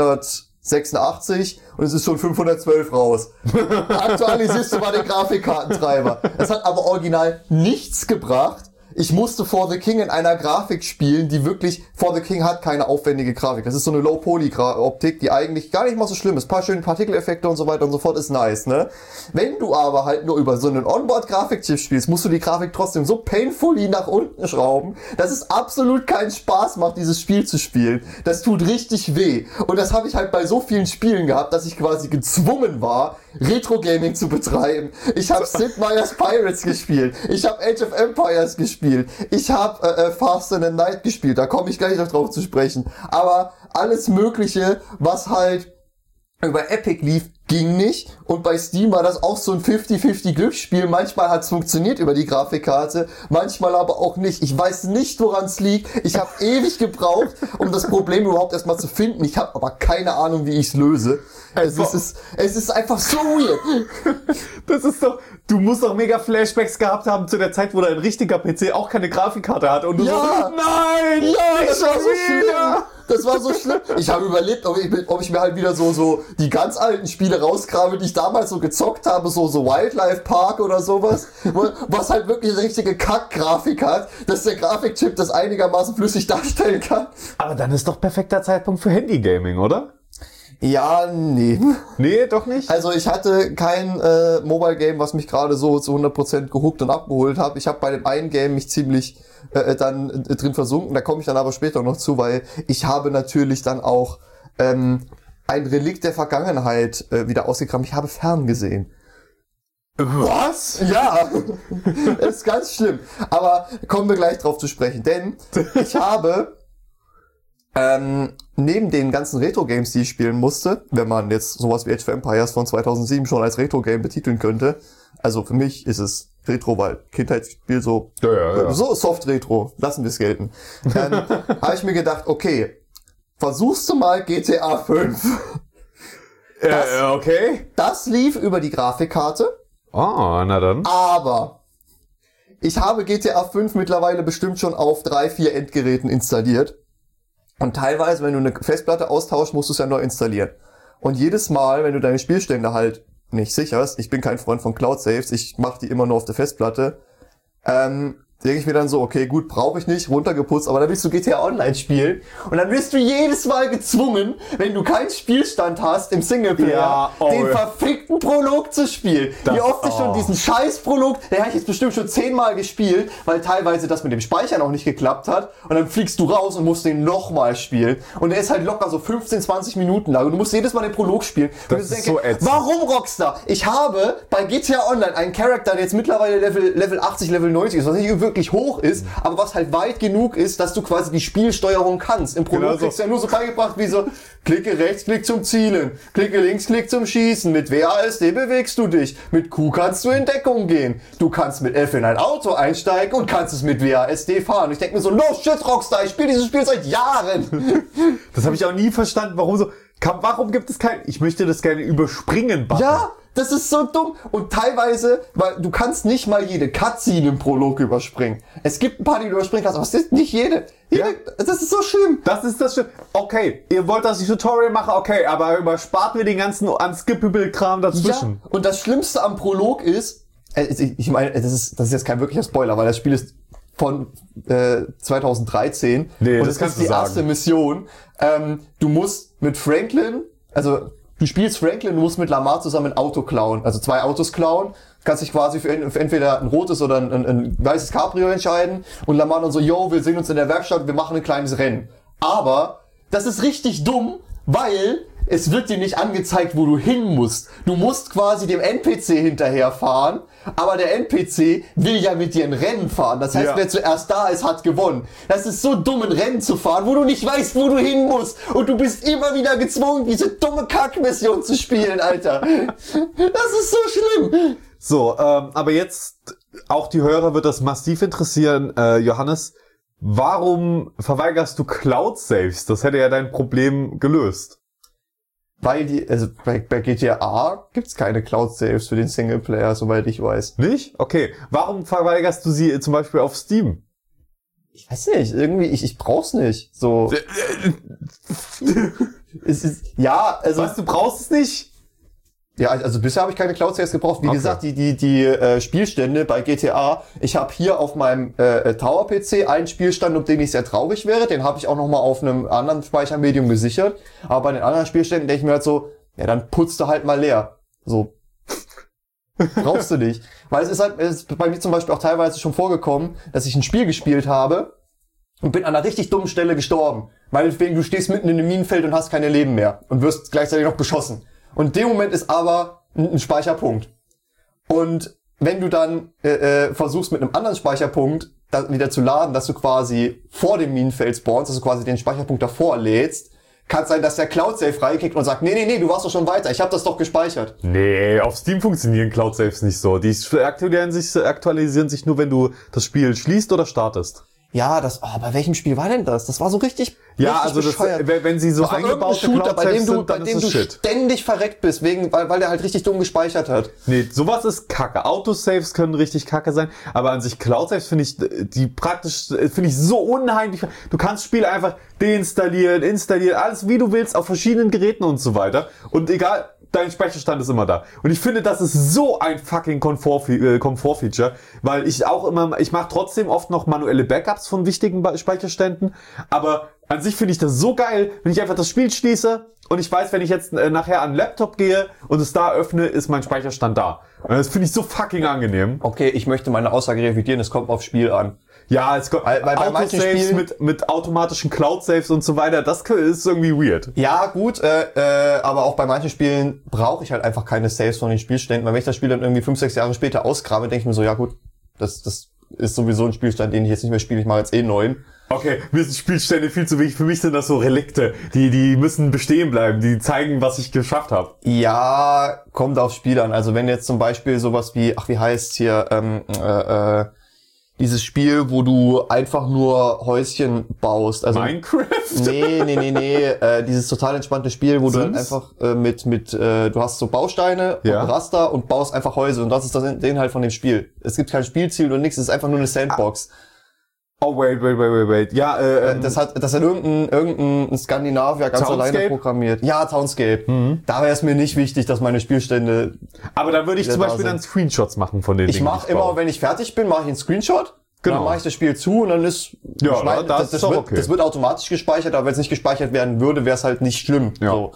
386 und es ist schon 512 raus. Aktualisierst du mal den Grafikkartentreiber. Das hat aber original nichts gebracht. Ich musste For the King in einer Grafik spielen, die wirklich, For the King hat keine aufwendige Grafik. Das ist so eine Low-Poly-Optik, die eigentlich gar nicht mal so schlimm ist. Ein paar schöne Partikeleffekte und so weiter und so fort ist nice, ne? Wenn du aber halt nur über so einen Onboard-Grafikchip spielst, musst du die Grafik trotzdem so painfully nach unten schrauben, dass es absolut keinen Spaß macht, dieses Spiel zu spielen. Das tut richtig weh. Und das habe ich halt bei so vielen Spielen gehabt, dass ich quasi gezwungen war, Retro-Gaming zu betreiben. Ich habe Sid Meier's Pirates gespielt. Ich habe Age of Empires gespielt. Ich habe Fast and the Night gespielt. Da komme ich gleich noch drauf zu sprechen. Aber alles Mögliche, was halt über Epic lief, ging nicht. Und bei Steam war das auch so ein 50-50 Glücksspiel. Manchmal hat es funktioniert über die Grafikkarte, manchmal aber auch nicht. Ich weiß nicht, woran es liegt. Ich habe ewig gebraucht, um das Problem überhaupt erstmal zu finden. Ich habe aber keine Ahnung, wie ich es löse. Es ist einfach so weird. Das ist doch, du musst doch mega Flashbacks gehabt haben zu der Zeit, wo dein richtiger PC auch keine Grafikkarte hatte und du Ja. so, nein! Ja, das war so wieder. schlimm. Das war so schlimm. Ich habe überlegt, ob ich mir halt wieder so die ganz alten Spiele rausgrabe, die ich damals so gezockt habe, so Wildlife Park oder sowas, was halt wirklich eine richtige Kack-Grafik hat, dass der Grafikchip das einigermaßen flüssig darstellen kann. Aber dann ist doch perfekter Zeitpunkt für Handy-Gaming, oder? Ja, nee. Nee, doch nicht? Also ich hatte kein Mobile Game, was mich gerade so zu 100% gehuckt und abgeholt hat. Ich habe bei dem einen Game mich ziemlich dann drin versunken. Da komme ich dann aber später noch zu, weil ich habe natürlich dann auch ein Relikt der Vergangenheit wieder ausgekramt. Ich habe ferngesehen. Was? Ja, das ist ganz schlimm. Aber kommen wir gleich drauf zu sprechen. Denn ich habe neben den ganzen Retro-Games, die ich spielen musste, wenn man jetzt sowas wie Age of Empires von 2007 schon als Retro-Game betiteln könnte, also für mich ist es Retro, weil Kindheitsspiel so, so Soft-Retro, lassen wir es gelten, habe ich mir gedacht, okay, versuchst du mal GTA 5. Okay. Das lief über die Grafikkarte, Ah, na dann. aber ich habe GTA 5 mittlerweile bestimmt schon auf 3-4 Endgeräten installiert. Und teilweise, wenn du eine Festplatte austauschst, musst du es ja neu installieren. Und jedes Mal, wenn du deine Spielstände halt nicht sicherst, ich bin kein Freund von Cloud Saves, ich mache die immer nur auf der Festplatte, denke ich mir dann so, okay, gut, brauche ich nicht, runtergeputzt, aber dann willst du GTA Online spielen und dann wirst du jedes Mal gezwungen, wenn du keinen Spielstand hast im Singleplayer, den verfickten Prolog zu spielen. Wie oft ich schon diesen scheiß Prolog, den habe ich jetzt bestimmt schon 10-mal gespielt, weil teilweise das mit dem Speichern auch nicht geklappt hat und dann fliegst du raus und musst den nochmal spielen und der ist halt locker so 15, 20 Minuten lang und du musst jedes Mal den Prolog spielen. Das und ist so ätzend. warum Rockstar? Ich habe bei GTA Online einen Charakter, der jetzt mittlerweile Level 80, Level 90 ist, was nicht wirklich hoch ist, aber was halt weit genug ist, dass du quasi die Spielsteuerung kannst. Im Prolog Genau so. kriegst du ja nur so beigebracht wie so, klicke rechts, klick zum Zielen, klicke links, klick zum Schießen, mit WASD bewegst du dich, mit Q kannst du in Deckung gehen, du kannst mit F in ein Auto einsteigen und kannst es mit WASD fahren. Ich denke mir so, no shit Rockstar, ich spiele dieses Spiel seit Jahren. Das habe ich auch nie verstanden, warum gibt es ich möchte das gerne überspringen, Button. Ja, das ist so dumm. Und teilweise, weil du kannst nicht mal jede Cutscene im Prolog überspringen. Es gibt ein paar, die du überspringen kannst, aber es ist nicht jede. Das ist so schlimm. Das ist das schlimm. Okay, ihr wollt, dass ich Tutorial mache, okay, aber überspart mir den ganzen unskippable-Kram dazwischen. Ja, und das Schlimmste am Prolog ist, ich meine, das ist jetzt kein wirklicher Spoiler, weil das Spiel ist von 2013 Nee, und das es kannst ist die du sagen. erste Mission. Du musst mit Franklin, also du spielst Franklin, du musst mit Lamar zusammen ein Auto klauen, also 2 Autos klauen, kannst dich quasi für entweder ein rotes oder ein weißes Cabrio entscheiden und Lamar dann so, yo, wir sehen uns in der Werkstatt, wir machen ein kleines Rennen. Aber das ist richtig dumm, weil es wird dir nicht angezeigt, wo du hin musst. Du musst quasi dem NPC hinterherfahren, aber der NPC will ja mit dir ein Rennen fahren. Das heißt, wer zuerst da ist, hat gewonnen. Das ist so dumm, ein Rennen zu fahren, wo du nicht weißt, wo du hin musst. Und du bist immer wieder gezwungen, diese dumme Kackmission zu spielen, Alter. Das ist so schlimm. So, aber jetzt, auch die Hörer wird das massiv interessieren, Johannes. Warum verweigerst du Cloud-Saves? Das hätte ja dein Problem gelöst. Weil bei GTA gibt's keine Cloud-Saves für den Singleplayer, soweit ich weiß. Nicht? Okay. Warum verweigerst du sie zum Beispiel auf Steam? Ich weiß nicht, irgendwie, ich brauch's nicht. So. Was, du brauchst es nicht? Ja, also bisher habe ich keine Cloud-Saves gebraucht. Wie gesagt, die Spielstände bei GTA, ich habe hier auf meinem Tower-PC einen Spielstand, um den ich sehr traurig wäre. Den habe ich auch nochmal auf einem anderen Speichermedium gesichert. Aber bei den anderen Spielständen denke ich mir halt so, ja, dann putzt du halt mal leer. So. Brauchst du nicht. Weil es ist bei mir zum Beispiel auch teilweise schon vorgekommen, dass ich ein Spiel gespielt habe und bin an einer richtig dummen Stelle gestorben. Meinetwegen, du stehst mitten in einem Minenfeld und hast keine Leben mehr und wirst gleichzeitig noch beschossen. Und in dem Moment ist aber ein Speicherpunkt. Und wenn du dann versuchst mit einem anderen Speicherpunkt das wieder zu laden, dass du quasi vor dem Minenfeld spawnst, dass du quasi den Speicherpunkt davor lädst, kann es sein, dass der Cloud-Save freikickt und sagt, nee, du warst doch schon weiter, ich habe das doch gespeichert. Nee, auf Steam funktionieren Cloud-Saves nicht so. Die aktualisieren sich nur, wenn du das Spiel schließt oder startest. Ja, bei welchem Spiel war denn das? Das war so richtig also bescheuert. wenn sie so eingebaute Cloud-Saves sind, dann ist es Shit. Ständig verreckt bist, weil der halt richtig dumm gespeichert hat. Nee, sowas ist kacke. Autosaves können richtig kacke sein, aber an sich Cloud-Saves finde ich so unheimlich. Du kannst Spiele einfach deinstallieren, installieren, alles wie du willst, auf verschiedenen Geräten und so weiter. Und egal, dein Speicherstand ist immer da. Und ich finde, das ist so ein fucking Komfortfeature, weil ich mache trotzdem oft noch manuelle Backups von wichtigen Speicherständen, aber an sich finde ich das so geil, wenn ich einfach das Spiel schließe und ich weiß, wenn ich jetzt nachher an den Laptop gehe und es da öffne, ist mein Speicherstand da. Und das finde ich so fucking angenehm. Okay, ich möchte meine Aussage revidieren, es kommt aufs Spiel an. Ja, es kommt bei manchen Spielen mit automatischen Cloud-Saves und so weiter, das ist irgendwie weird. Ja, gut, aber auch bei manchen Spielen brauche ich halt einfach keine Saves von den Spielständen, weil wenn ich das Spiel dann irgendwie 5-6 Jahre später ausgrabe, denke ich mir so, ja gut, das ist sowieso ein Spielstand, den ich jetzt nicht mehr spiele, ich mache jetzt einen neuen. Okay, mir sind Spielstände viel zu wichtig. Für mich sind das so Relikte. Die müssen bestehen bleiben. Die zeigen, was ich geschafft habe. Ja, kommt aufs Spiel an. Also wenn jetzt zum Beispiel sowas wie, wie heißt's hier, dieses Spiel, wo du einfach nur Häuschen baust. Also Minecraft? Nee. Dieses total entspannte Spiel, wo du dann einfach du hast so Bausteine und Raster und baust einfach Häuser. Und das ist der Inhalt von dem Spiel. Es gibt kein Spielziel oder nichts, es ist einfach nur eine Sandbox. Oh, wait. Ja, das hat irgendein Skandinavier ganz Townscape? alleine programmiert. Ja, Townscape. Da wäre es mir nicht wichtig, dass meine Spielstände... Aber da würde ich zum Beispiel dann Screenshots machen von den Dingen. Ich mache immer, wenn ich fertig bin, mache ich einen Screenshot. Genau. Dann mache ich das Spiel zu und dann ist... das wird automatisch gespeichert, aber wenn es nicht gespeichert werden würde, wäre es halt nicht schlimm. Ja. So.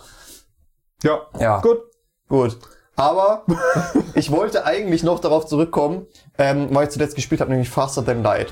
Ja. Gut. Aber ich wollte eigentlich noch darauf zurückkommen, weil ich zuletzt gespielt habe, nämlich Faster Than Light.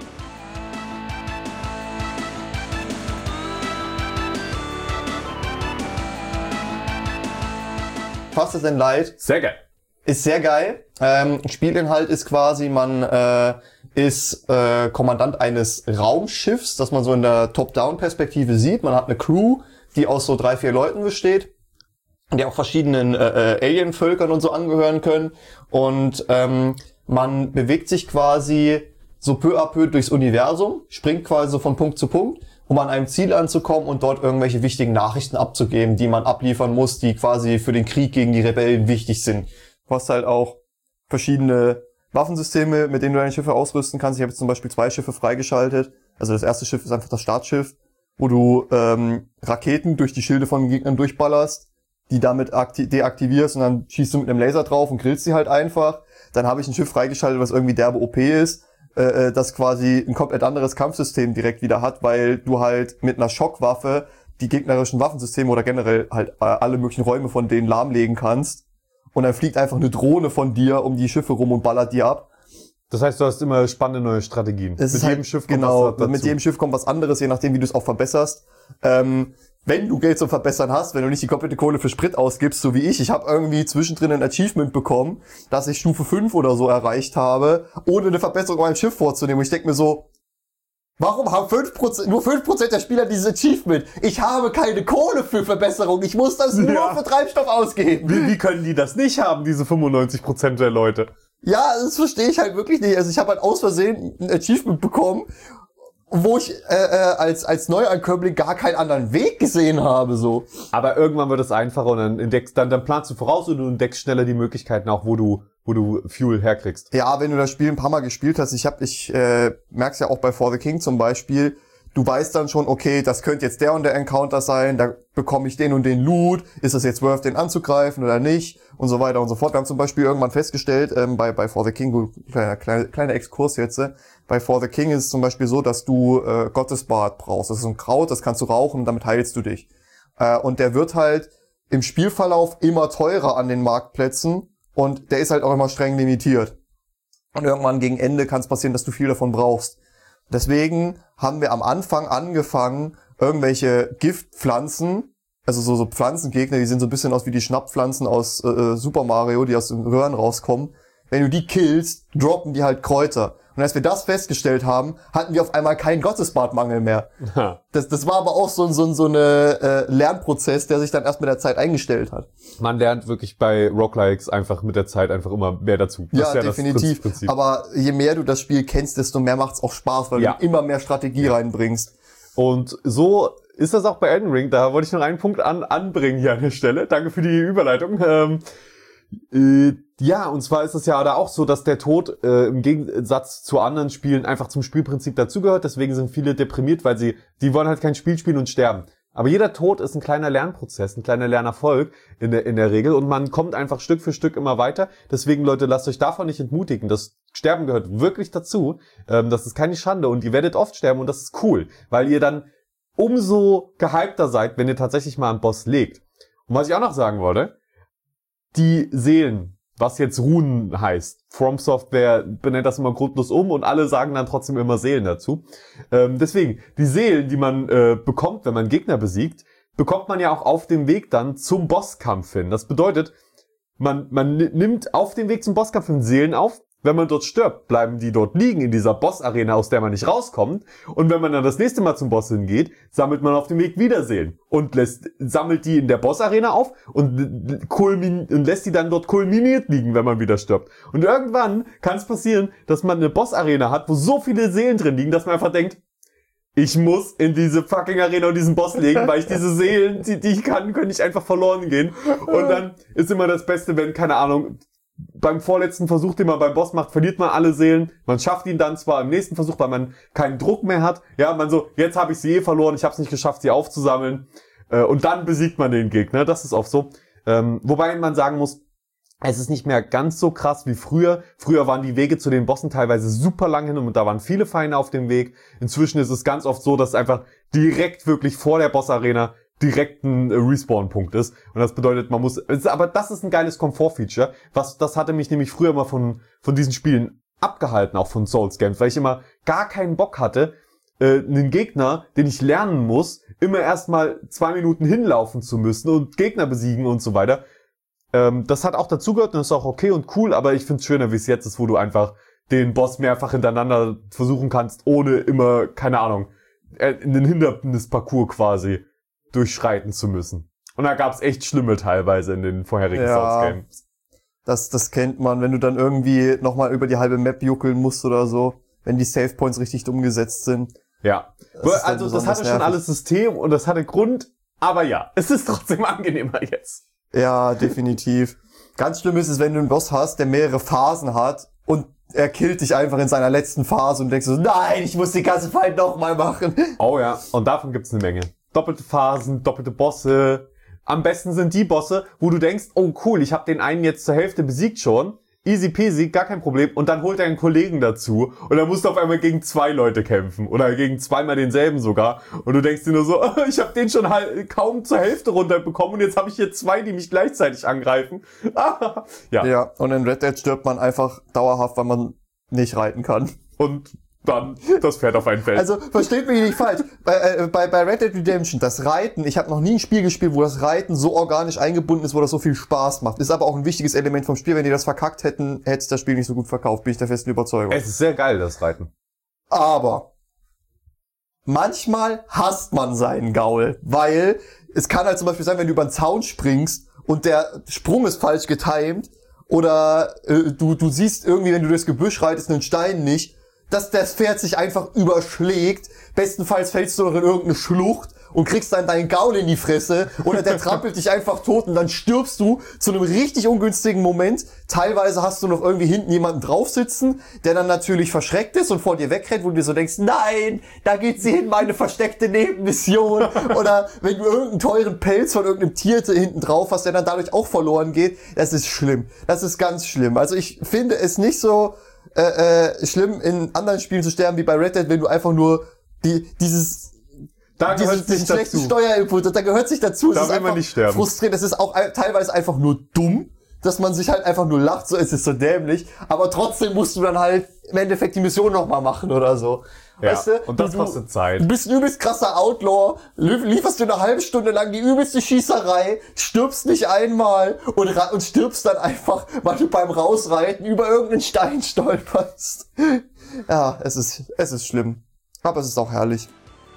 Faster Than Light. Sehr geil. Ist sehr geil. Spielinhalt ist quasi, man ist Kommandant eines Raumschiffs, das man so in der Top-Down-Perspektive sieht. Man hat eine Crew, die aus so 3-4 Leuten besteht, die auch verschiedenen Alien-Völkern und so angehören können. Und man bewegt sich quasi so peu à peu durchs Universum, springt quasi so von Punkt zu Punkt, um an einem Ziel anzukommen und dort irgendwelche wichtigen Nachrichten abzugeben, die man abliefern muss, die quasi für den Krieg gegen die Rebellen wichtig sind. Du hast halt auch verschiedene Waffensysteme, mit denen du deine Schiffe ausrüsten kannst. Ich habe jetzt zum Beispiel 2 Schiffe freigeschaltet. Also das erste Schiff ist einfach das Startschiff, wo du Raketen durch die Schilde von Gegnern durchballerst, die damit deaktivierst und dann schießt du mit einem Laser drauf und grillst sie halt einfach. Dann habe ich ein Schiff freigeschaltet, was irgendwie derbe OP ist, das quasi ein komplett anderes Kampfsystem direkt wieder hat, weil du halt mit einer Schockwaffe die gegnerischen Waffensysteme oder generell halt alle möglichen Räume von denen lahmlegen kannst. Und dann fliegt einfach eine Drohne von dir um die Schiffe rum und ballert die ab. Das heißt, du hast immer spannende neue Strategien. Mit jedem Schiff kommt was dazu. Mit jedem Schiff kommt was anderes, je nachdem, wie du es auch verbesserst. Wenn du Geld zum Verbessern hast, wenn du nicht die komplette Kohle für Sprit ausgibst, so wie ich. Ich habe irgendwie zwischendrin ein Achievement bekommen, dass ich Stufe 5 oder so erreicht habe, ohne eine Verbesserung an meinem Schiff vorzunehmen. Und ich denke mir so, warum haben nur 5% der Spieler dieses Achievement? Ich habe keine Kohle für Verbesserung. Ich muss das nur für Treibstoff ausgeben. Wie können die das nicht haben, diese 95% der Leute? Ja, das verstehe ich halt wirklich nicht. Also ich habe halt aus Versehen ein Achievement bekommen, wo ich als Neuankömmling gar keinen anderen Weg gesehen habe, so. Aber irgendwann wird es einfacher und dann planst du voraus und du entdeckst schneller die Möglichkeiten auch, wo du Fuel herkriegst. Ja, wenn du das Spiel ein paar Mal gespielt hast, ich merk's ja auch bei For the King zum Beispiel, du weißt dann schon, okay, das könnte jetzt der und der Encounter sein, da bekomme ich den und den Loot, ist es jetzt worth, den anzugreifen oder nicht und so weiter und so fort. Wir haben zum Beispiel irgendwann festgestellt, bei For the King, kleiner Exkurs jetzt, bei For the King ist es zum Beispiel so, dass du Gottesbart brauchst. Das ist ein Kraut, das kannst du rauchen und damit heilst du dich. Und der wird halt im Spielverlauf immer teurer an den Marktplätzen und der ist halt auch immer streng limitiert. Und irgendwann gegen Ende kann es passieren, dass du viel davon brauchst. Deswegen haben wir am Anfang angefangen, irgendwelche Giftpflanzen, also so Pflanzengegner, die sehen so ein bisschen aus wie die Schnapppflanzen aus Super Mario, die aus den Röhren rauskommen. Wenn du die killst, droppen die halt Kräuter. Und als wir das festgestellt haben, hatten wir auf einmal keinen Gottesbartmangel mehr. Das war aber auch so eine Lernprozess, der sich dann erst mit der Zeit eingestellt hat. Man lernt wirklich bei Roguelikes einfach mit der Zeit einfach immer mehr dazu. Das ja, ist definitiv. Das aber je mehr du das Spiel kennst, desto mehr macht's auch Spaß, weil du immer mehr Strategie reinbringst. Und so ist das auch bei Elden Ring. Da wollte ich noch einen Punkt anbringen hier an der Stelle. Danke für die Überleitung. Ja, und zwar ist es ja da auch so, dass der Tod im Gegensatz zu anderen Spielen einfach zum Spielprinzip dazugehört. Deswegen sind viele deprimiert, weil die wollen halt kein Spiel spielen und sterben. Aber jeder Tod ist ein kleiner Lernprozess, ein kleiner Lernerfolg in der Regel. Und man kommt einfach Stück für Stück immer weiter. Deswegen, Leute, lasst euch davon nicht entmutigen. Das Sterben gehört wirklich dazu. Das ist keine Schande und ihr werdet oft sterben und das ist cool, weil ihr dann umso gehypter seid, wenn ihr tatsächlich mal einen Boss legt. Und was ich auch noch sagen wollte, die Seelen, was jetzt Runen heißt. From Software benennt das immer grundlos um und alle sagen dann trotzdem immer Seelen dazu. Deswegen, die Seelen, die man bekommt, wenn man Gegner besiegt, bekommt man ja auch auf dem Weg dann zum Bosskampf hin. Das bedeutet, man nimmt auf dem Weg zum Bosskampf hin Seelen auf. Wenn man dort stirbt, bleiben die dort liegen in dieser Boss-Arena, aus der man nicht rauskommt. Und wenn man dann das nächste Mal zum Boss hingeht, sammelt man auf dem Weg wieder Seelen und sammelt die in der Boss-Arena auf und lässt die dann dort kulminiert liegen, wenn man wieder stirbt. Und irgendwann kann es passieren, dass man eine Boss-Arena hat, wo so viele Seelen drin liegen, dass man einfach denkt, ich muss in diese fucking Arena und diesen Boss legen, weil ich diese Seelen, die ich kann, können nicht einfach verloren gehen. Und dann ist immer das Beste, wenn, keine Ahnung, beim vorletzten Versuch, den man beim Boss macht, verliert man alle Seelen. Man schafft ihn dann zwar im nächsten Versuch, weil man keinen Druck mehr hat. Ja, man so, jetzt habe ich sie verloren, ich habe es nicht geschafft, sie aufzusammeln. Und dann besiegt man den Gegner. Das ist oft so. Wobei man sagen muss, es ist nicht mehr ganz so krass wie früher. Früher waren die Wege zu den Bossen teilweise super lang hin und da waren viele Feinde auf dem Weg. Inzwischen ist es ganz oft so, dass es einfach direkt wirklich vor der Bossarena direkt ein Respawn-Punkt ist. Und das bedeutet, man muss, aber das ist ein geiles Komfort-Feature. Das hatte mich nämlich früher mal von diesen Spielen abgehalten, auch von Souls-Games, weil ich immer gar keinen Bock hatte, einen Gegner, den ich lernen muss, immer erstmal 2 Minuten hinlaufen zu müssen und Gegner besiegen und so weiter. Das hat auch dazugehört und ist auch okay und cool, aber ich find's schöner, wie es jetzt ist, wo du einfach den Boss mehrfach hintereinander versuchen kannst, ohne immer, keine Ahnung, einen Hindernisparcours quasi durchschreiten zu müssen. Und da gab's echt schlimme teilweise in den vorherigen Souls-Games. Das kennt man, wenn du dann irgendwie nochmal über die halbe Map juckeln musst oder so, wenn die Save Points richtig umgesetzt sind. Ja, also das hatte schon alles System und das hatte Grund, aber ja, es ist trotzdem angenehmer jetzt. Ja, definitiv. Ganz schlimm ist es, wenn du einen Boss hast, der mehrere Phasen hat und er killt dich einfach in seiner letzten Phase und denkst so, nein, ich muss die ganze Fight nochmal machen. Oh ja, und davon gibt's eine Menge. Doppelte Phasen, doppelte Bosse. Am besten sind die Bosse, wo du denkst, oh cool, ich habe den einen jetzt zur Hälfte besiegt schon. easy peasy, gar kein Problem. Und dann holt er einen Kollegen dazu und dann musst du auf einmal gegen 2 Leute kämpfen oder gegen zweimal denselben sogar. Und du denkst dir nur so, ich habe den schon kaum zur Hälfte runterbekommen und jetzt habe ich hier 2, die mich gleichzeitig angreifen. Ja, und in Red Dead stirbt man einfach dauerhaft, weil man nicht reiten kann. Und dann das Pferd auf einen Feld. Also, versteht mich nicht falsch. Bei Red Dead Redemption, das Reiten, ich habe noch nie ein Spiel gespielt, wo das Reiten so organisch eingebunden ist, wo das so viel Spaß macht. Ist aber auch ein wichtiges Element vom Spiel. Wenn die das verkackt hätten, hätte das Spiel nicht so gut verkauft, bin ich der festen Überzeugung. Es ist sehr geil, das Reiten. Aber manchmal hasst man seinen Gaul, weil es kann halt zum Beispiel sein, wenn du über den Zaun springst und der Sprung ist falsch getimed oder du siehst irgendwie, wenn du durchs Gebüsch reitest, einen Stein nicht, dass das Pferd sich einfach überschlägt. Bestenfalls fällst du noch in irgendeine Schlucht und kriegst dann deinen Gaul in die Fresse oder der trampelt dich einfach tot und dann stirbst du zu einem richtig ungünstigen Moment. Teilweise hast du noch irgendwie hinten jemanden drauf sitzen, der dann natürlich verschreckt ist und vor dir wegrennt, wo du dir so denkst, nein, da geht sie hin, meine versteckte Nebenmission. Oder wenn du irgendeinen teuren Pelz von irgendeinem Tier hinten drauf hast, der dann dadurch auch verloren geht. Das ist schlimm. Das ist ganz schlimm. Also ich finde es nicht so schlimm, in anderen Spielen zu sterben wie bei Red Dead, wenn du einfach nur diesen schlechten Steuerinput, da gehört sich dazu. Da will man nicht sterben. Frustrierend. Es ist auch teilweise einfach nur dumm, dass man sich halt einfach nur lacht, so es ist so dämlich, aber trotzdem musst du dann halt im Endeffekt die Mission nochmal machen oder so. Ja, weißt du? und das kostet Zeit. Du bist ein übelst krasser Outlaw, lieferst du eine halbe Stunde lang die übelste Schießerei, stirbst nicht einmal und stirbst dann einfach, weil du beim Rausreiten über irgendeinen Stein stolperst. Ja, es ist schlimm. Aber es ist auch herrlich.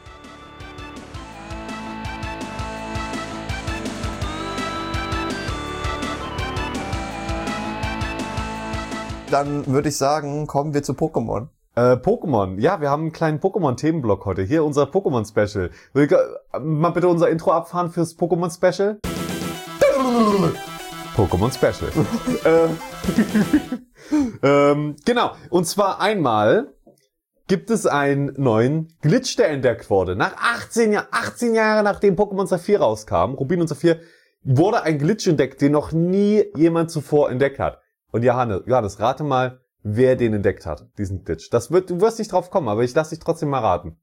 Dann würde ich sagen, kommen wir zu Pokémon. Pokémon. Ja, wir haben einen kleinen Pokémon-Themenblock heute. Hier unser Pokémon-Special. Mal bitte unser Intro abfahren fürs Pokémon-Special? Pokémon-Special. Genau. Und zwar einmal gibt es einen neuen Glitch, der entdeckt wurde. Nach 18 Jahre nachdem Pokémon Saphir rauskam, Rubin und Saphir, wurde ein Glitch entdeckt, den noch nie jemand zuvor entdeckt hat. Und Johannes, rate mal, wer den entdeckt hat, diesen Glitch. Du wirst nicht drauf kommen, aber ich lasse dich trotzdem mal raten.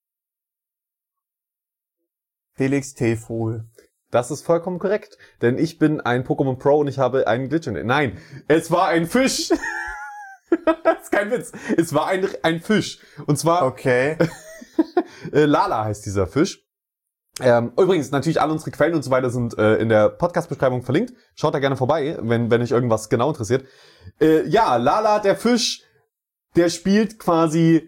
Felix T. Vogel. Das ist vollkommen korrekt, denn ich bin ein Pokémon Pro und ich habe einen Glitch entdeckt. Nein, es war ein Fisch. Das ist kein Witz. Es war ein Fisch. Und zwar... Okay. Lala heißt dieser Fisch. Übrigens, natürlich alle unsere Quellen und so weiter sind in der Podcast-Beschreibung verlinkt. Schaut da gerne vorbei, wenn euch irgendwas genau interessiert. Ja, Lala, der Fisch, der spielt quasi,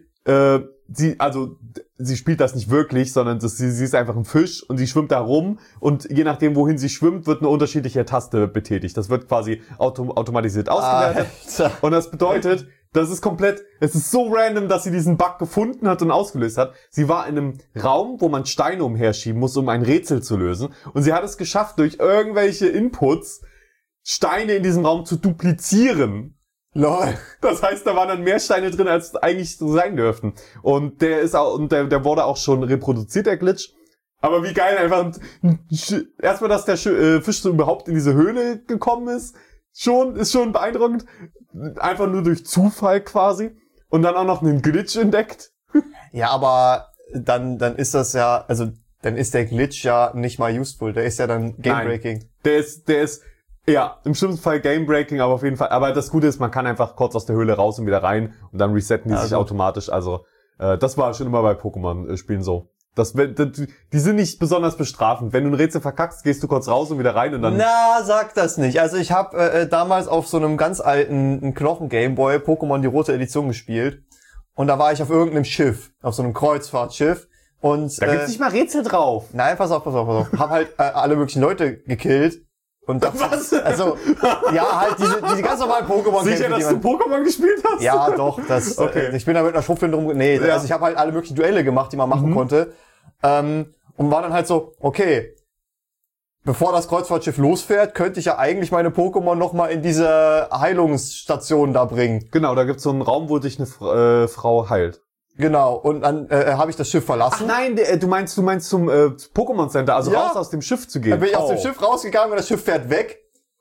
sie spielt das nicht wirklich, sondern sie ist einfach ein Fisch und sie schwimmt da rum und je nachdem, wohin sie schwimmt, wird eine unterschiedliche Taste betätigt. Das wird quasi automatisiert ausgewertet. Alter. Und das bedeutet, es ist so random, dass sie diesen Bug gefunden hat und ausgelöst hat. Sie war in einem Raum, wo man Steine umherschieben muss, um ein Rätsel zu lösen. Und sie hat es geschafft, durch irgendwelche Inputs Steine in diesem Raum zu duplizieren. Lol. Das heißt, da waren dann mehr Steine drin, als eigentlich so sein dürften. Und der wurde auch schon reproduziert, der Glitch. Aber wie geil einfach, erstmal, dass der Fisch so überhaupt in diese Höhle gekommen ist schon beeindruckend. Einfach nur durch Zufall quasi. Und dann auch noch einen Glitch entdeckt. Ja, aber dann ist das ja, also dann ist der Glitch ja nicht mal useful. Der ist ja dann Game-Breaking. Der ist, ja, im schlimmsten Fall Game-Breaking, aber auf jeden Fall. Aber das Gute ist, man kann einfach kurz aus der Höhle raus und wieder rein und dann resetten die sich automatisch. Also, das war schon immer bei Pokémon-Spielen so. Die sind nicht besonders bestrafend. Wenn du ein Rätsel verkackst, gehst du kurz raus und wieder rein und dann... Na, sag das nicht. Also ich habe damals auf so einem ganz alten Knochen-Gameboy Pokémon die rote Edition gespielt. Und da war ich auf irgendeinem Schiff, auf so einem Kreuzfahrtschiff. Und da gibt's nicht mal Rätsel drauf. Nein, pass auf. Hab halt alle möglichen Leute gekillt. Und das, was? Also, ja, halt diese ganz normalen Pokémon. Sicher, dass du Pokémon gespielt hast? Ja, doch. Okay. Ich bin da mit einer Schrupfwinde rum... Nee, ja. Also ich habe halt alle möglichen Duelle gemacht, die man machen konnte. Und war dann halt so, okay, bevor das Kreuzfahrtschiff losfährt, könnte ich ja eigentlich meine Pokémon nochmal in diese Heilungsstation da bringen. Genau, da gibt's so einen Raum, wo dich eine Frau heilt. Genau, und dann habe ich das Schiff verlassen. Ach nein, du meinst zum Pokémon Center, also Ja. raus aus dem Schiff zu gehen. Dann bin ich aus dem Schiff rausgegangen und das Schiff fährt weg.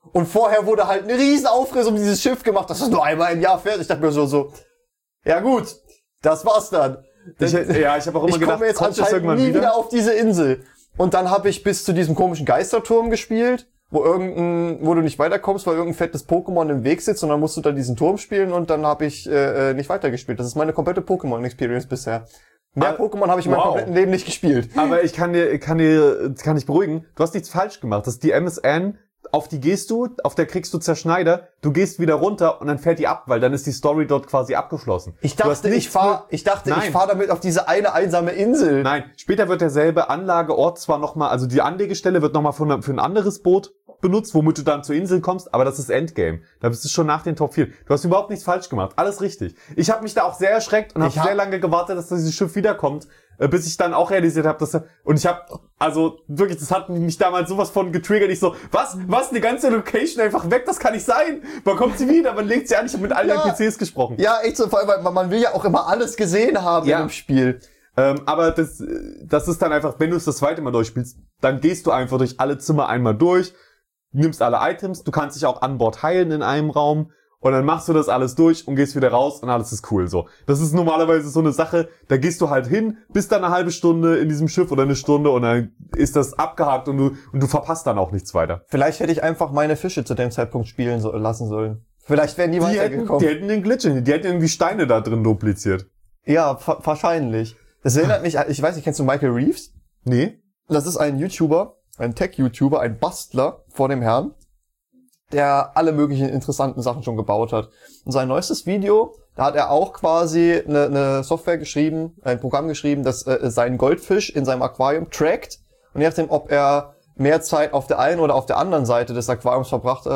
Und vorher wurde halt eine riesen Aufriss um dieses Schiff gemacht, das ist nur einmal im Jahr fertig. Ich dachte mir so, ja gut, das war's dann. Ich habe auch immer Ich gedacht, komme jetzt kommt das anscheinend irgendwann nie wieder auf diese Insel. Und dann habe ich bis zu diesem komischen Geisterturm gespielt, wo du nicht weiterkommst, weil irgendein fettes Pokémon im Weg sitzt und dann musst du da diesen Turm spielen und dann habe ich nicht weitergespielt. Das ist meine komplette Pokémon-Experience bisher. Mehr Pokémon habe ich in meinem kompletten Leben nicht gespielt. Aber ich kann dich beruhigen, du hast nichts falsch gemacht. Das ist die MSN, auf die gehst du, auf der kriegst du Zerschneider, du gehst wieder runter und dann fährt die ab, weil dann ist die Story dort quasi abgeschlossen. Ich dachte, ich fahr damit auf diese eine einsame Insel. Nein, später wird derselbe Anlageort zwar nochmal, also die Anlegestelle wird nochmal für ein anderes Boot benutzt, womit du dann zur Insel kommst, aber das ist Endgame. Da bist du schon nach den Top 4. Du hast überhaupt nichts falsch gemacht. Alles richtig. Ich habe mich da auch sehr erschreckt und habe sehr lange gewartet, dass dieses Schiff wiederkommt, bis ich dann auch realisiert habe, und ich habe, also wirklich, das hat mich damals sowas von getriggert. Ich so, was, eine ganze Location einfach weg, das kann nicht sein. Wann kommt sie wieder? Man legt sie an, ich habe mit allen NPCs gesprochen. Ja, echt so, vor allem, weil man will ja auch immer alles gesehen haben in dem Spiel. Aber das ist dann einfach, wenn du es das zweite Mal durchspielst, dann gehst du einfach durch alle Zimmer einmal durch, nimmst alle Items, du kannst dich auch an Bord heilen in einem Raum und dann machst du das alles durch und gehst wieder raus und alles ist cool so. Das ist normalerweise so eine Sache, da gehst du halt hin, bist dann eine halbe Stunde in diesem Schiff oder eine Stunde und dann ist das abgehakt und du verpasst dann auch nichts weiter. Vielleicht hätte ich einfach meine Fische zu dem Zeitpunkt spielen lassen sollen. Vielleicht wären die weitergekommen. Die hätten den Glitch, die hätten irgendwie Steine da drin dupliziert. Ja, wahrscheinlich. Das erinnert mich, ich weiß nicht, kennst du Michael Reeves? Nee. Das ist ein YouTuber, ein Tech-YouTuber, ein Bastler vor dem Herrn, der alle möglichen interessanten Sachen schon gebaut hat. Und sein neuestes Video, da hat er auch quasi eine Software geschrieben, ein Programm geschrieben, das seinen Goldfisch in seinem Aquarium trackt. Und je nachdem, ob er mehr Zeit auf der einen oder auf der anderen Seite des Aquariums verbracht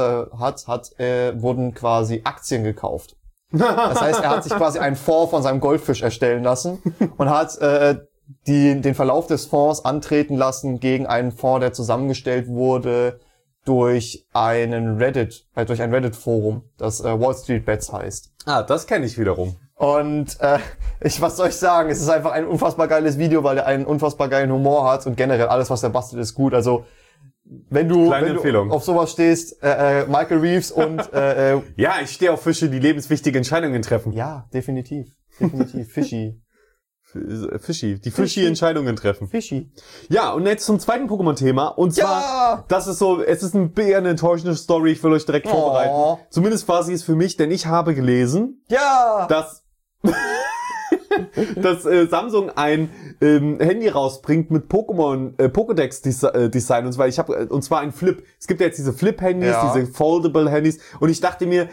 wurden quasi Aktien gekauft. Das heißt, er hat sich quasi einen Fonds von seinem Goldfisch erstellen lassen und hat den Verlauf des Fonds antreten lassen gegen einen Fonds, der zusammengestellt wurde durch ein Reddit-Forum, das Wall Street Bets heißt. Ah, das kenne ich wiederum. Und was soll ich sagen? Es ist einfach ein unfassbar geiles Video, weil er einen unfassbar geilen Humor hat und generell alles, was er bastelt, ist gut. Also wenn du auf sowas stehst, Michael Reeves und ja, ich stehe auf Fische, die lebenswichtige Entscheidungen treffen. Ja, definitiv. Fishy. Die Fishy-Entscheidungen treffen. Fishy. Ja, und jetzt zum zweiten Pokémon-Thema. Und zwar, das ist so, es ist eher eine enttäuschende Story, ich will euch direkt vorbereiten. Zumindest quasi ist für mich, denn ich habe gelesen, dass Samsung ein Handy rausbringt mit Pokédex-Design und zwar ein Flip. Es gibt ja jetzt diese Flip-Handys, diese Foldable-Handys und ich dachte mir,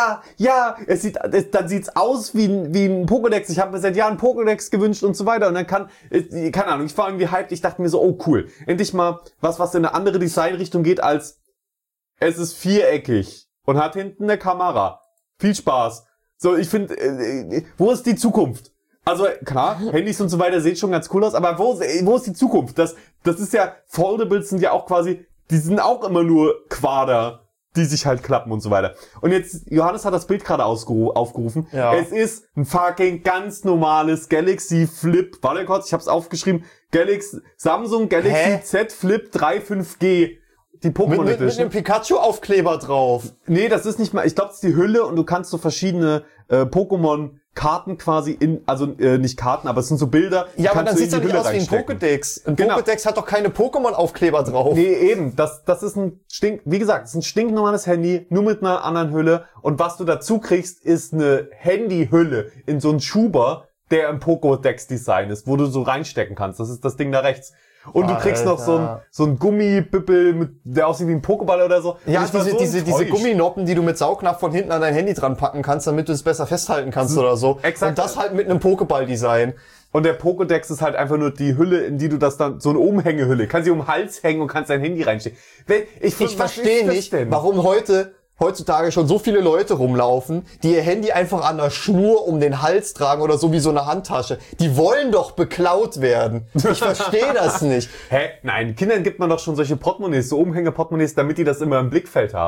dann sieht's aus wie ein Pokédex. Ich habe mir seit Jahren Pokédex gewünscht und so weiter und dann keine Ahnung, ich war irgendwie hyped, ich dachte mir so, oh cool, endlich mal was in eine andere Designrichtung geht als es ist viereckig und hat hinten eine Kamera. Viel Spaß. So, ich finde, wo ist die Zukunft? Also klar, Handys und so weiter sehen schon ganz cool aus, aber wo ist die Zukunft? Das ist ja, Foldables sind ja auch quasi, die sind auch immer nur Quader, die sich halt klappen und so weiter. Und jetzt, Johannes hat das Bild gerade aufgerufen. Ja. Es ist ein fucking ganz normales Galaxy Flip. Warte kurz, ich hab's aufgeschrieben. Samsung Galaxy Z Flip 3 5G. Die Pokémon Edition. Mit einem Pikachu-Aufkleber drauf. Nee, das ist nicht mal, ich glaube, das ist die Hülle und du kannst so verschiedene Pokémon-Karten quasi nicht Karten, aber es sind so Bilder. Ja, aber dann sieht's ja nicht aus wie ein Pokédex. Ein Pokédex hat doch keine Pokémon-Aufkleber drauf. Nee, eben. Das ist wie gesagt, das ist ein stinknormales Handy, nur mit einer anderen Hülle. Und was du dazu kriegst, ist eine Handyhülle in so einen Schuber, der im Pokédex-Design ist, wo du so reinstecken kannst. Das ist das Ding da rechts. Und du kriegst noch so ein Gummibüppel, der aussieht wie ein Pokéball oder so. Ja, diese Gumminoppen, die du mit Saugnapf von hinten an dein Handy dran packen kannst, damit du es besser festhalten kannst oder so. Exakt. Und das halt mit einem Pokéball-Design. Und der Pokédex ist halt einfach nur die Hülle, in die du das dann, so eine Umhängehülle, kannst sie um den Hals hängen und kannst dein Handy reinstecken. Ich verstehe nicht, warum heutzutage schon so viele Leute rumlaufen, die ihr Handy einfach an der Schnur um den Hals tragen oder so wie so eine Handtasche. Die wollen doch beklaut werden. Ich verstehe das nicht. Hä? Nein, Kindern gibt man doch schon solche Portemonnaies, so Umhänge-Portemonnaies, damit die das immer im Blickfeld haben.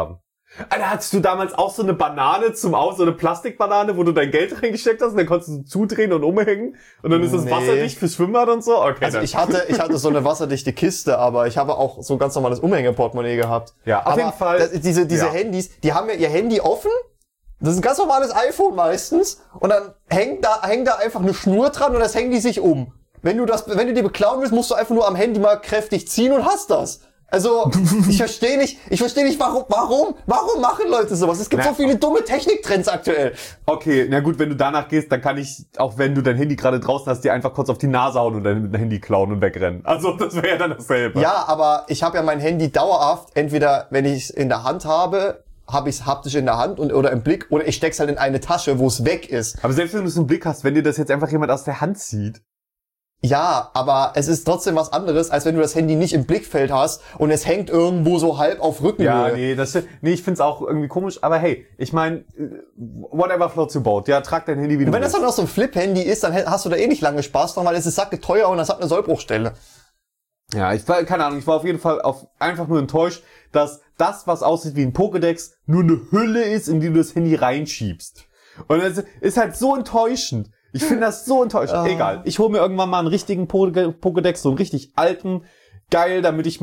Alter, hattest du damals auch so eine Banane so eine Plastikbanane, wo du dein Geld reingesteckt hast und dann konntest du zudrehen und umhängen und dann ist das wasserdicht fürs Schwimmbad und so? Okay. Also ich hatte so eine wasserdichte Kiste, aber ich habe auch so ein ganz normales Umhängeportemonnaie gehabt. Ja, auf jeden Fall. Diese Handys, die haben ja ihr Handy offen. Das ist ein ganz normales iPhone meistens. Und dann hängt da einfach eine Schnur dran und das Handy sich um. Wenn du die beklauen willst, musst du einfach nur am Handy mal kräftig ziehen und hast das. Also, ich verstehe nicht, warum machen Leute sowas? Es gibt so viele dumme Techniktrends aktuell. Okay, na gut, wenn du danach gehst, dann kann ich, auch wenn du dein Handy gerade draußen hast, dir einfach kurz auf die Nase hauen und dein Handy klauen und wegrennen. Also, das wäre ja dann dasselbe. Ja, aber ich habe ja mein Handy dauerhaft, entweder wenn ich es in der Hand habe ich es haptisch in der Hand oder im Blick, oder ich steck's halt in eine Tasche, wo es weg ist. Aber selbst wenn du es im Blick hast, wenn dir das jetzt einfach jemand aus der Hand zieht. Ja, aber es ist trotzdem was anderes, als wenn du das Handy nicht im Blickfeld hast und es hängt irgendwo so halb auf Rückenhöhe. Ja, nee, ich find's auch irgendwie komisch, aber hey, ich meine, whatever floats your boat. Ja, trag dein Handy wieder. Und wenn das dann noch so ein Flip-Handy ist, dann hast du da eh nicht lange Spaß dran, weil es ist sacke teuer und das hat eine Sollbruchstelle. Ja, keine Ahnung, ich war auf jeden Fall einfach nur enttäuscht, dass das, was aussieht wie ein Pokédex, nur eine Hülle ist, in die du das Handy reinschiebst. Und das ist halt so enttäuschend. Ich finde das so enttäuschend. Egal, ich hole mir irgendwann mal einen richtigen Pokédex, so einen richtig alten, geil, damit ich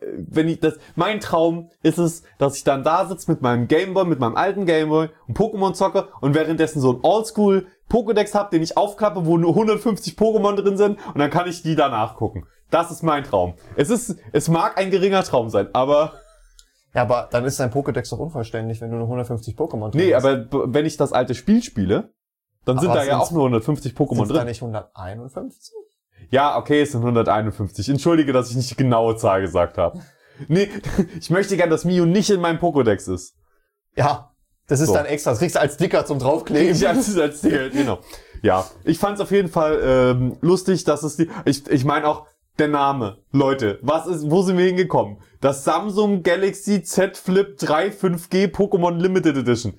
mein Traum ist es, dass ich dann da sitze mit meinem Gameboy, mit meinem alten Gameboy und Pokémon zocke und währenddessen so ein Oldschool Pokédex habe, den ich aufklappe, wo nur 150 Pokémon drin sind und dann kann ich die danach gucken. Das ist mein Traum. Es mag ein geringer Traum sein, aber... Ja, aber dann ist dein Pokédex doch unvollständig, wenn du nur 150 Pokémon drin hast. Nee, aber wenn ich das alte Spiel spiele, dann sind da ja auch nur 150 Pokémon drin. Sind da nicht 151? Ja, okay, es sind 151. Entschuldige, dass ich nicht die genaue Zahl gesagt habe. Nee, ich möchte gern, dass Mew nicht in meinem Pokédex ist. Ja, das ist dann extra. Das kriegst du als Sticker zum draufkleben. Ja, das ist als Sticker, genau. Ja, ich fand's auf jeden Fall lustig, dass es ich meine auch der Name. Leute, wo sind wir hingekommen? Das Samsung Galaxy Z Flip 3 5G Pokémon Limited Edition.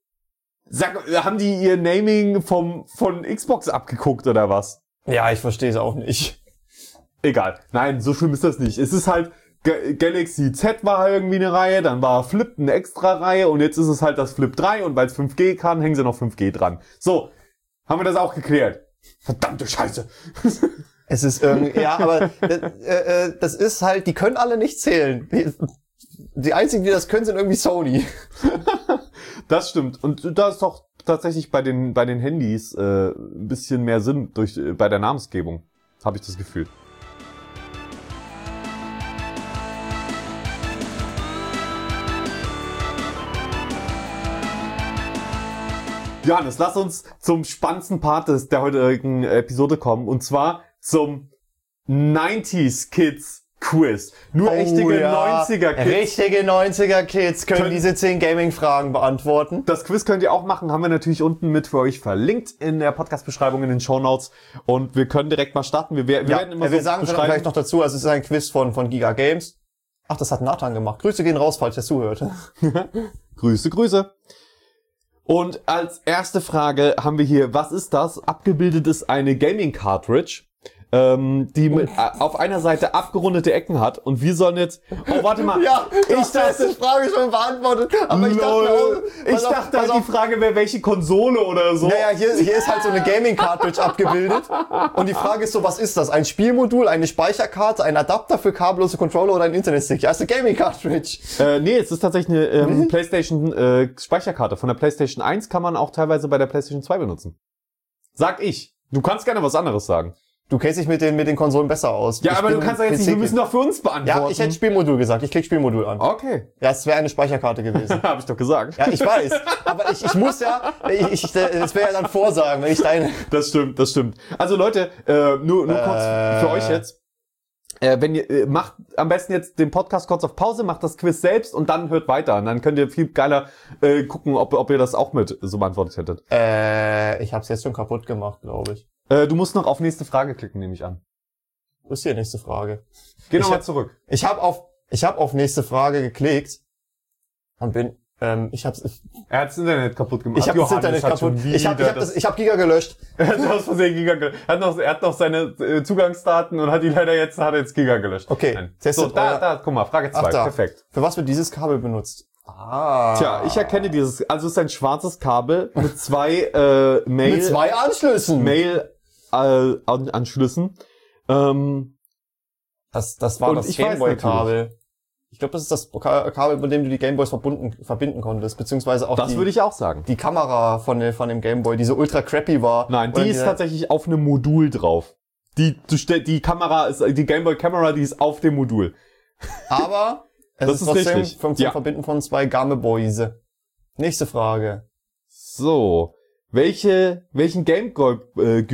Haben die ihr Naming von Xbox abgeguckt oder was? Ja, ich verstehe es auch nicht. Egal. Nein, so schlimm ist das nicht. Es ist halt, Galaxy Z war irgendwie eine Reihe, dann war Flip eine extra Reihe und jetzt ist es halt das Flip 3 und weil es 5G kann, hängen sie noch 5G dran. So, haben wir das auch geklärt. Verdammte Scheiße. Es ist irgendwie, ja, aber das ist halt, die können alle nicht zählen. Die einzigen, die das können, sind irgendwie Sony. Das stimmt. Und da ist doch tatsächlich bei den Handys ein bisschen mehr Sinn bei der Namensgebung, habe ich das Gefühl. Johannes, lass uns zum spannendsten Part der heutigen Episode kommen, und zwar zum 90s Kids Quiz. Nur echte 90er Kids. Richtige 90er Kids können diese 10 Gaming-Fragen beantworten. Das Quiz könnt ihr auch machen, haben wir natürlich unten mit für euch verlinkt in der Podcast-Beschreibung, in den Shownotes. Und wir können direkt mal starten. Wir werden immer wir sagen vielleicht noch dazu, also es ist ein Quiz von Giga Games. Ach, das hat Nathan gemacht. Grüße gehen raus, falls ihr zuhört. Grüße. Und als erste Frage haben wir hier, was ist das? Abgebildet ist eine Gaming-Cartridge, die auf einer Seite abgerundete Ecken hat, und wir sollen jetzt... Oh, warte mal. Ja, ich dachte, die Frage schon beantwortet. Aber ich dachte, die Frage wäre, welche Konsole oder so. Naja, hier ist halt so eine Gaming-Cartridge abgebildet. Und die Frage ist so, was ist das? Ein Spielmodul, eine Speicherkarte, ein Adapter für kabellose Controller oder ein Internetstick? Ja, ist eine Gaming-Cartridge. Nee, es ist tatsächlich eine PlayStation Speicherkarte. Von der PlayStation 1 kann man auch teilweise bei der PlayStation 2 benutzen. Sag ich. Du kannst gerne was anderes sagen. Du kennst dich mit den Konsolen besser aus. Ja, aber du kannst doch jetzt nicht, wir müssen doch für uns beantworten. Ja, ich hätte Spielmodul gesagt. Ich klicke Spielmodul an. Okay. Ja, es wäre eine Speicherkarte gewesen. Hab ich doch gesagt. Ja, ich weiß. Aber ich muss ja, das wäre ja dann Vorsagen, wenn ich deine... Das stimmt. Also Leute, nur kurz für euch jetzt. Wenn ihr macht am besten jetzt den Podcast kurz auf Pause, macht das Quiz selbst und dann hört weiter. Und dann könnt ihr viel geiler gucken, ob ihr das auch mit so beantwortet hättet. Ich hab's jetzt schon kaputt gemacht, glaube ich. Du musst noch auf nächste Frage klicken, nehme ich an. Das ist die nächste Frage. Geh nochmal zurück. Ich hab auf nächste Frage geklickt und bin... Er hat das Internet kaputt gemacht. Ich habe das Internet kaputt. Ich hab Giga gelöscht. Er hat aus Versehen Giga gelöscht. Er hat noch seine Zugangsdaten und hat jetzt Giga gelöscht. Okay. Nein. So, guck mal, Frage 2. Perfekt. Für was wird dieses Kabel benutzt? Tja, ich erkenne dieses, also es ist ein schwarzes Kabel mit zwei Mit 2 Anschlüssen. Mail-Anschlüssen. Das war Und das ich weiß Gameboy-Kabel. Ich glaube, das ist das Kabel, mit dem du die Gameboys verbinden konntest, beziehungsweise auch Das würde ich auch sagen. die Kamera von dem Gameboy, die so ultra crappy war. Nein, Oder die ist tatsächlich auf einem Modul drauf. Die Kamera ist, die Gameboy-Kamera, die ist auf dem Modul. Aber es Das ist ist trotzdem richtig. zum Ja. Verbinden von 2 Gameboys. Nächste Frage. So. Welchen GameCube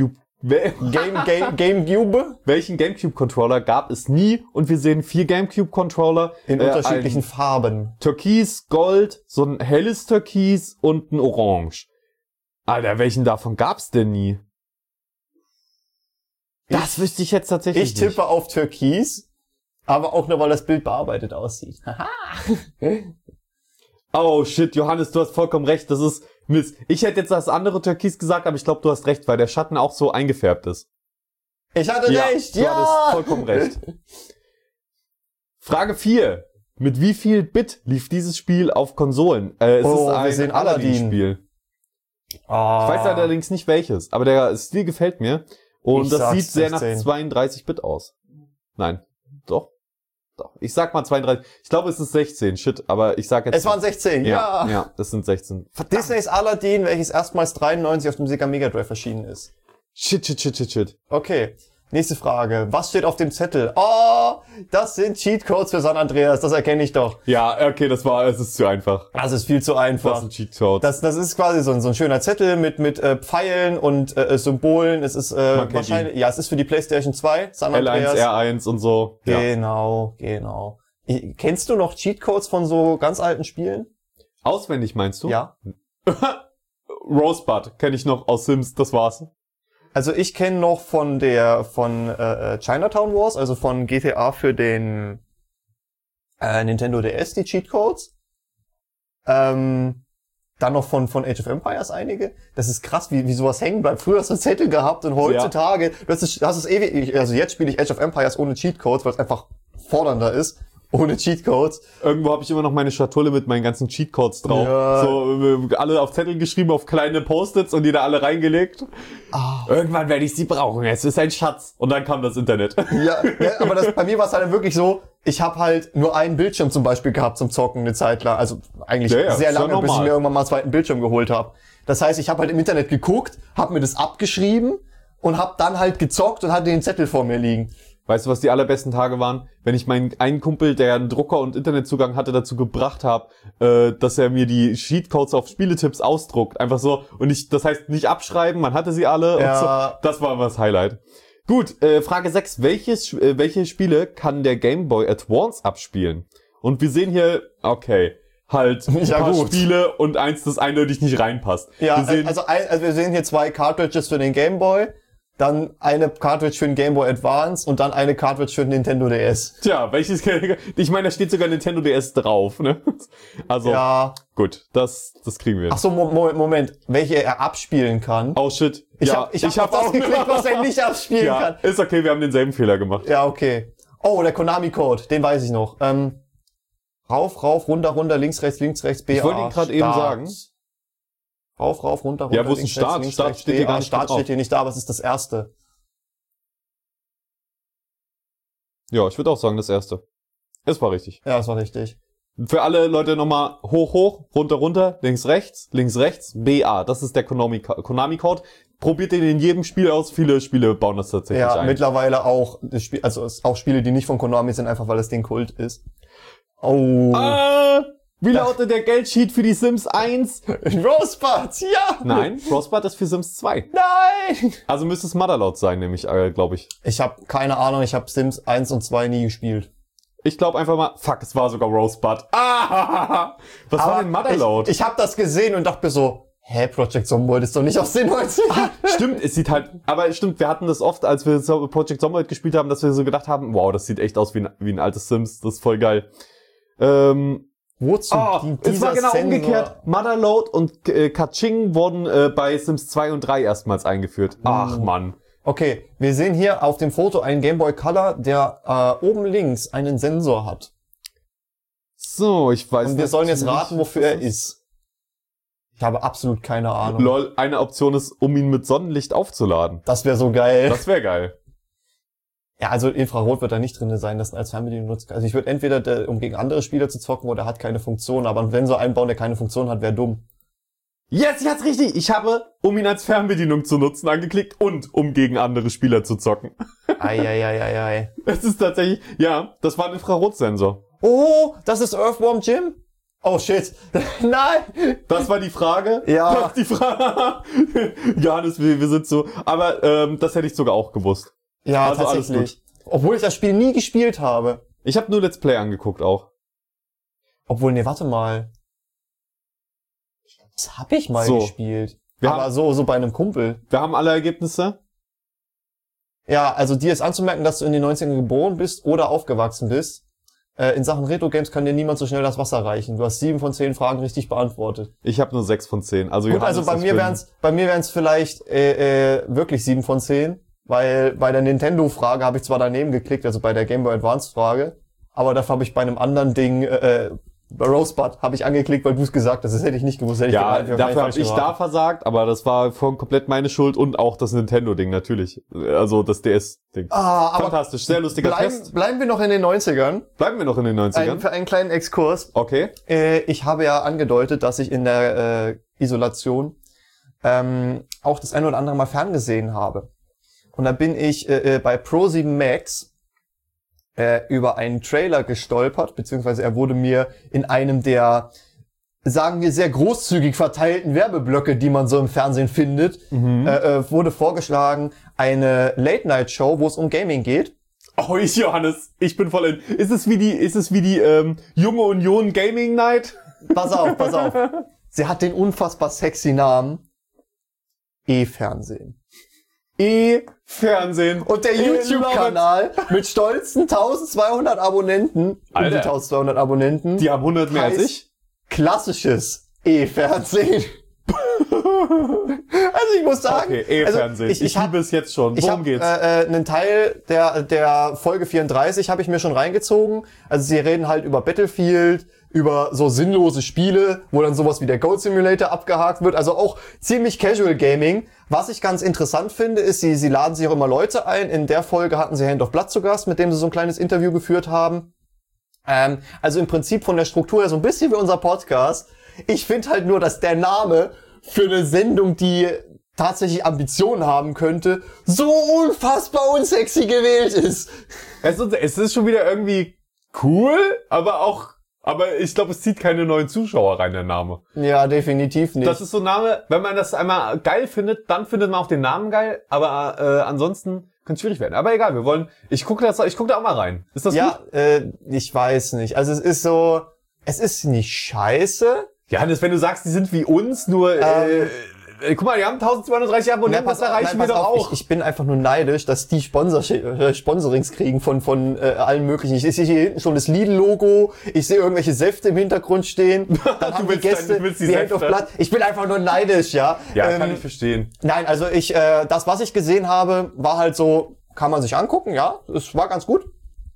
Gamecube welchen GameCube-Controller gab es nie? Und wir sehen 4 GameCube-Controller. in unterschiedlichen Ein Farben. Türkis, Gold, so ein helles Türkis und ein Orange. Alter, welchen davon gab's denn nie? Das wüsste ich jetzt tatsächlich Ich tippe auf Türkis, aber auch nur, weil das Bild bearbeitet aussieht. Haha. nicht. Oh shit, Johannes, du hast vollkommen recht. Das ist Mist. Ich hätte jetzt das andere Türkis gesagt, aber ich glaube, du hast recht, weil der Schatten auch so eingefärbt ist. Ich hatte recht, Du ja! hattest vollkommen recht. Frage 4. Mit wie viel Bit lief dieses Spiel auf Konsolen? Es Oh, wir ist sehen ein Aladdin. Aladdin-Spiel. Ich weiß allerdings nicht welches, aber der Stil gefällt mir. Und Ich das sag sieht sehr 16. nach 32 Bit aus. Nein, doch. Ich sag mal 32. Ich glaube, es ist 16. Shit, aber ich sag jetzt... Es waren 16, ja. Ja, das sind 16. Disneys Aladdin, welches erstmals 93 auf dem Sega Mega Drive erschienen ist. Shit. Okay, nächste Frage. Was steht auf dem Zettel? Oh, das sind Cheatcodes für San Andreas, das erkenne ich doch. Ja, okay, es ist zu einfach. Das ist viel zu Das einfach. sind Cheatcodes. Das ist quasi so ein schöner Zettel mit Pfeilen und Symbolen. Es ist kennt wahrscheinlich, ja, es ist für die PlayStation 2, San L1, Andreas. R1 und so. Ja. Genau. Kennst du noch Cheatcodes von so ganz alten Spielen? Auswendig meinst du? Ja. Rosebud kenne ich noch aus Sims, das war's. Also ich kenne noch von Chinatown Wars, also von GTA für den Nintendo DS, die Cheatcodes. Dann noch von Age of Empires einige. Das ist krass, wie sowas hängen bleibt. Früher hast du einen Zettel gehabt und heutzutage, das ist ewig, also jetzt spiele ich Age of Empires ohne Cheatcodes, weil es einfach fordernder ist. Ohne Cheatcodes. Irgendwo habe ich immer noch meine Schatulle mit meinen ganzen Cheatcodes drauf. Ja. So alle auf Zettel geschrieben, auf kleine Post-its und die da alle reingelegt. Irgendwann werde ich sie brauchen. Es ist ein Schatz. Und dann kam das Internet. Ja, aber bei mir war es halt wirklich so, ich habe halt nur einen Bildschirm zum Beispiel gehabt zum Zocken eine Zeit lang. Also eigentlich Ja, sehr ist ja lange, bis ich normal. mir irgendwann mal einen zweiten Bildschirm geholt habe. Das heißt, ich habe halt im Internet geguckt, habe mir das abgeschrieben und habe dann halt gezockt und hatte den Zettel vor mir liegen. Weißt du, was die allerbesten Tage waren? Wenn ich meinen einen Kumpel, der einen Drucker und Internetzugang hatte, dazu gebracht habe, dass er mir die Cheatcodes auf Spieletipps ausdruckt. Einfach so. Und das heißt nicht abschreiben, man hatte sie alle. Ja. Und so. Das war immer das Highlight. Gut, Frage 6. Welche Spiele kann der Game Boy Advance abspielen? Und wir sehen hier, okay, halt ein Ja, paar gut. Spiele und eins, das eindeutig nicht reinpasst. Ja, wir sehen, also wir sehen hier 2 Cartridges für den Game Boy, dann eine Cartridge für den Game Boy Advance und dann eine Cartridge für den Nintendo DS. tja, welches, ich meine, da steht sogar Nintendo DS drauf, ne? Also, Ja. gut, das kriegen wir. Ach so, Moment. Welche er abspielen kann. Oh shit. Ich ja, hab auf das geklickt, was er nicht abspielen ja, kann. ist okay, wir haben denselben Fehler gemacht. Ja, okay. Oh, der Konami-Code, den weiß ich noch. Rauf, runter, links, rechts, BA. Ich wollte ihn gerade eben sagen. Rauf, runter, Ja, wo ist links, ein Start? rechts, links, Start rechts, steht hier BA. gar nicht Start drauf. steht hier nicht da, aber es ist das erste. Ja, ich würde auch sagen, das erste. Es war richtig. Ja, das war richtig. Für alle Leute nochmal hoch, runter, links, rechts, BA. Das ist der Konami-Code. Probiert den in jedem Spiel aus. Viele Spiele bauen das tatsächlich Ja, ein. mittlerweile auch, auch Spiele, die nicht von Konami sind, einfach weil das Ding Kult ist. Oh. Wie lautet der Geldsheet für die Sims 1? Rosebud, ja! Nein, Rosebud ist für Sims 2. Nein! Also müsste es Motherload sein, nämlich, glaube ich. Ich habe keine Ahnung, ich habe Sims 1 und 2 nie gespielt. Ich glaube einfach mal, fuck, es war sogar Rosebud. Was war denn Motherload? Ich habe das gesehen und dachte mir so, Project Zomboid ist doch nicht aus den 90ern. Stimmt, es sieht halt, aber stimmt, wir hatten das oft, als wir Project Zomboid gespielt haben, dass wir so gedacht haben, wow, das sieht echt aus wie ein altes Sims, das ist voll geil. Wozu Es war genau Sensor? umgekehrt. Motherload und Kaching wurden bei Sims 2 und 3 erstmals eingeführt. Ach Mann. Okay, wir sehen hier auf dem Foto einen Game Boy Color, der oben links einen Sensor hat. So, ich weiß nicht. Und wir sollen jetzt raten, wofür er ist. Ich habe absolut keine Ahnung. Lol, eine Option ist, um ihn mit Sonnenlicht aufzuladen. Das wäre so geil. Das wäre geil. Ja, also Infrarot wird da nicht drin sein, das als Fernbedienung nutzt. Also ich würde entweder, um gegen andere Spieler zu zocken, oder hat keine Funktion. Aber wenn so einbauen, der keine Funktion hat, wäre dumm. Jetzt, ich hat's richtig. Ich habe, um ihn als Fernbedienung zu nutzen, angeklickt und um gegen andere Spieler zu zocken. Eieieiei. Es ist tatsächlich, ja, das war ein Infrarotsensor. Oh, das ist Earthworm Jim? Oh shit. Nein! Das war die Frage. Ja. Das ist die Frage. Johannes, wir sind so. Aber das hätte ich sogar auch gewusst. Ja, Also alles tatsächlich. Obwohl ich das Spiel nie gespielt habe. Ich habe nur Let's Play angeguckt auch. Obwohl, nee, warte mal. Das hab ich mal So. gespielt. Wir Aber haben- so bei einem Kumpel. Wir haben alle Ergebnisse. Ja, also dir ist anzumerken, dass du in den 90ern geboren bist oder aufgewachsen bist. In Sachen Retro-Games kann dir niemand so schnell das Wasser reichen. Du hast 7 von 10 Fragen richtig beantwortet. Ich habe nur 6 von 10. Also Gut, Johannes, also bei ich mir bin- wären's vielleicht wirklich 7 von 10, weil bei der Nintendo-Frage habe ich zwar daneben geklickt, also bei der Game Boy Advance-Frage, aber dafür habe ich bei einem anderen Ding, bei Rosebud, habe ich angeklickt, weil du es gesagt hast. Das hätte ich nicht gewusst. Hätte Ja, ich dafür habe ich da versagt, aber das war voll komplett meine Schuld und auch das Nintendo-Ding natürlich. Also das DS-Ding. aber Fantastisch, sehr lustiger Test. bleiben wir noch in den 90ern. Bleiben wir noch in den 90ern. Für einen kleinen Exkurs. Okay. Ich habe ja angedeutet, dass ich in der Isolation auch das ein oder andere Mal ferngesehen habe. Und da bin ich bei Pro7 Max über einen Trailer gestolpert, beziehungsweise er wurde mir in einem der, sagen wir, sehr großzügig verteilten Werbeblöcke, die man so im Fernsehen findet, wurde vorgeschlagen, eine Late-Night-Show, wo es um Gaming geht. Oh, Johannes, ich bin voll in. Ist es wie die Junge Union Gaming Night? Pass auf, pass auf. Sie hat den unfassbar sexy Namen E-Fernsehen. E-Fernsehen. Und der YouTube-Kanal mit stolzen 1200 Abonnenten, um die Alter. 1200 Abonnenten, Die haben 100 mehr als heißt ich. klassisches E-Fernsehen. Also ich muss sagen, Okay, E-Fernsehen. also ich liebe es jetzt schon. ich Worum habe geht's? einen Teil der Folge 34 habe ich mir schon reingezogen. Also sie reden halt über Battlefield, über so sinnlose Spiele, wo dann sowas wie der Goat Simulator abgehakt wird. Also auch ziemlich Casual Gaming. Was ich ganz interessant finde, ist, sie laden sich auch immer Leute ein. In der Folge hatten sie Hand of Blood zu Gast, mit dem sie so ein kleines Interview geführt haben. Also im Prinzip von der Struktur her so ein bisschen wie unser Podcast. Ich finde halt nur, dass der Name für eine Sendung, die tatsächlich Ambitionen haben könnte, so unfassbar unsexy gewählt ist. Es ist schon wieder irgendwie cool, aber ich glaube, es zieht keine neuen Zuschauer rein, der Name. Ja, definitiv nicht. Das ist so ein Name, wenn man das einmal geil findet, dann findet man auch den Namen geil, aber ansonsten könnte es schwierig werden. Aber egal, ich gucke da auch mal rein. Ist das ja, gut? ich weiß nicht. Also es ist nicht scheiße. Ja, wenn du sagst, die sind wie uns, nur guck mal, die haben 1230 Abonnenten, das erreichen wir doch auch. Ich bin einfach nur neidisch, dass die Sponsorings kriegen von allen möglichen. Ich sehe hier hinten schon das Lidl-Logo, ich sehe irgendwelche Säfte im Hintergrund stehen. Dann haben die Gäste die die Hand of Blood. Ich bin einfach nur neidisch, ja. Ja, kann ich verstehen. Nein, also das, was ich gesehen habe, war halt so, kann man sich angucken, ja. Es war ganz gut.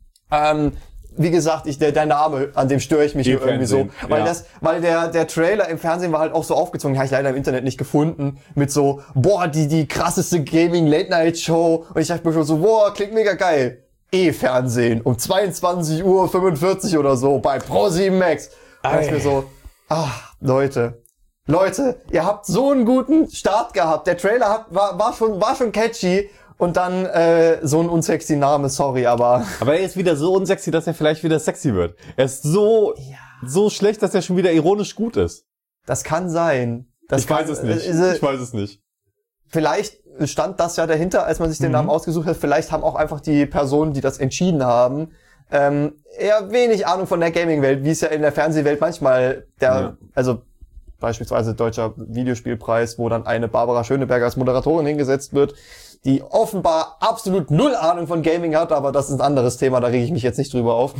Wie gesagt, der Name, an dem störe ich mich hier irgendwie so. Weil der Trailer im Fernsehen war halt auch so aufgezogen, habe ich leider im Internet nicht gefunden, mit so, boah, die krasseste Gaming-Late-Night-Show. Und ich dachte mir schon so, boah, klingt mega geil. E-Fernsehen um 22:45 Uhr oder so bei Pro7 Max. Da dachte ich mir so, Leute, ihr habt so einen guten Start gehabt. Der Trailer war schon catchy. Und dann so ein unsexy Name, sorry, aber... Aber er ist wieder so unsexy, dass er vielleicht wieder sexy wird. Er ist so schlecht, dass er schon wieder ironisch gut ist. Das kann sein. Ich weiß es nicht. Vielleicht stand das ja dahinter, als man sich den Namen ausgesucht hat. Vielleicht haben auch einfach die Personen, die das entschieden haben, eher wenig Ahnung von der Gaming-Welt, wie es ja in der Fernsehwelt manchmal also beispielsweise Deutscher Videospielpreis, wo dann eine Barbara Schöneberger als Moderatorin hingesetzt wird, die offenbar absolut null Ahnung von Gaming hat, aber das ist ein anderes Thema, da rege ich mich jetzt nicht drüber auf.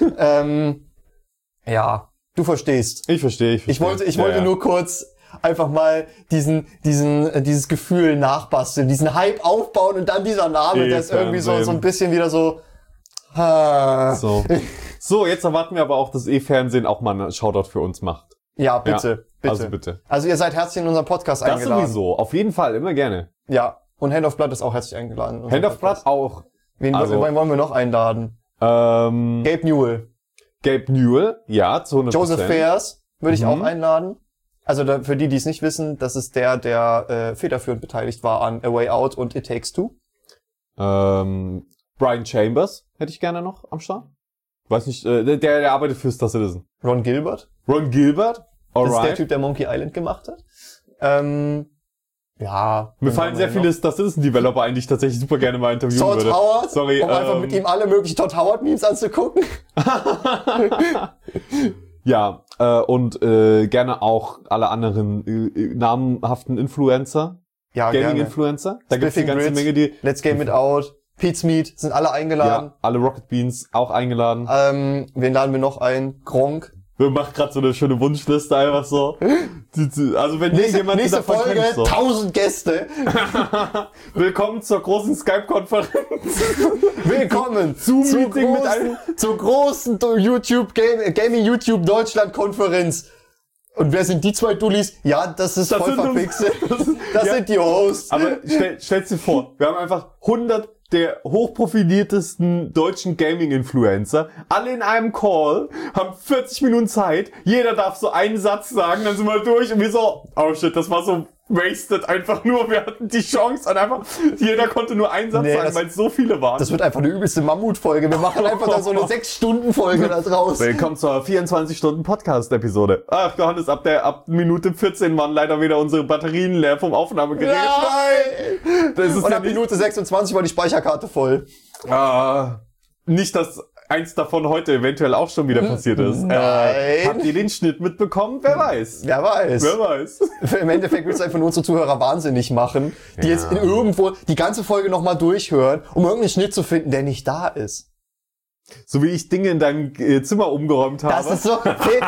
Ja, du verstehst. Ich verstehe. Ich wollte nur kurz einfach mal dieses Gefühl nachbasteln, diesen Hype aufbauen und dann dieser Name, der ist irgendwie so ein bisschen wieder so. So, jetzt erwarten wir aber auch, dass E-Fernsehen auch mal einen Shoutout für uns macht. Ja, bitte, Ja, bitte. also bitte. Also ihr seid herzlich in unseren Podcast Das eingeladen. sowieso, auf jeden Fall, immer gerne. Ja, und Hand of Blood ist auch herzlich eingeladen. in unseren Hand of Blood Podcast. auch. Wen also- wollen wir noch einladen? Gabe Newell. Gabe Newell, ja, zu 100%. Joseph Fares würde ich Mhm. auch einladen. Also für die es nicht wissen, das ist der federführend beteiligt war an A Way Out und It Takes Two. Brian Chambers hätte ich gerne noch am Start. Weiß nicht, der arbeitet für Star Citizen. Ron Gilbert. Ron Gilbert, Das ist der alright. Typ, der Monkey Island gemacht hat. Ja. Mir fallen sehr viele Star Citizen Developer ein, die ich tatsächlich super gerne mal interviewen Todd würde. Howard. Sorry, Um einfach mit ihm alle möglichen Todd Howard Memes anzugucken. Ja, und gerne auch alle anderen namhaften Influencer, Ja, gerne. Gaming-Influencer. Da gibt's eine Spiffing ganze Grits, Menge, die Let's Game It Out, Pete's Meat, sind alle eingeladen. ja, alle Rocket Beans auch eingeladen. Wen laden wir noch ein? Gronk. Wir machen gerade so eine schöne Wunschliste einfach so. Also wenn jemand Nächste davon Folge, kennt, so. 1000 Gäste. Willkommen zur großen Skype-Konferenz. Willkommen Zoom-Meeting mit allen. zur großen YouTube Gaming YouTube Deutschland Konferenz. Und wer sind die zwei Dullis? Ja, das ist Das voll sind uns- verpixelt. Das ja. sind die Hosts. Aber stell's dir vor, wir haben einfach 100 der hochprofiliertesten deutschen Gaming-Influencer, alle in einem Call, haben 40 Minuten Zeit, jeder darf so einen Satz sagen, dann sind wir durch und wir so, oh shit, das war so wasted, einfach nur, wir hatten die Chance und einfach, jeder konnte nur einen Satz Nee, sagen, das- weil es so viele waren. Das wird einfach eine übelste Mammutfolge. Wir machen einfach da so eine 6-Stunden-Folge da draus. Willkommen zur 24-Stunden-Podcast-Episode. Ach, Johannes, ab Minute 14 waren leider wieder unsere Batterien leer vom Aufnahmegerät. Nein! Das ist Und ja ab nicht, Minute 26 war die Speicherkarte voll. nicht, dass eins davon heute eventuell auch schon wieder passiert ist. Nein. Habt ihr den Schnitt mitbekommen? Wer weiß. Wer weiß. Wer weiß. Im Endeffekt willst du einfach nur unsere Zuhörer wahnsinnig machen, die jetzt in irgendwo die ganze Folge nochmal durchhören, um irgendeinen Schnitt zu finden, der nicht da ist. So wie ich Dinge in deinem Zimmer umgeräumt habe. Das ist so, okay,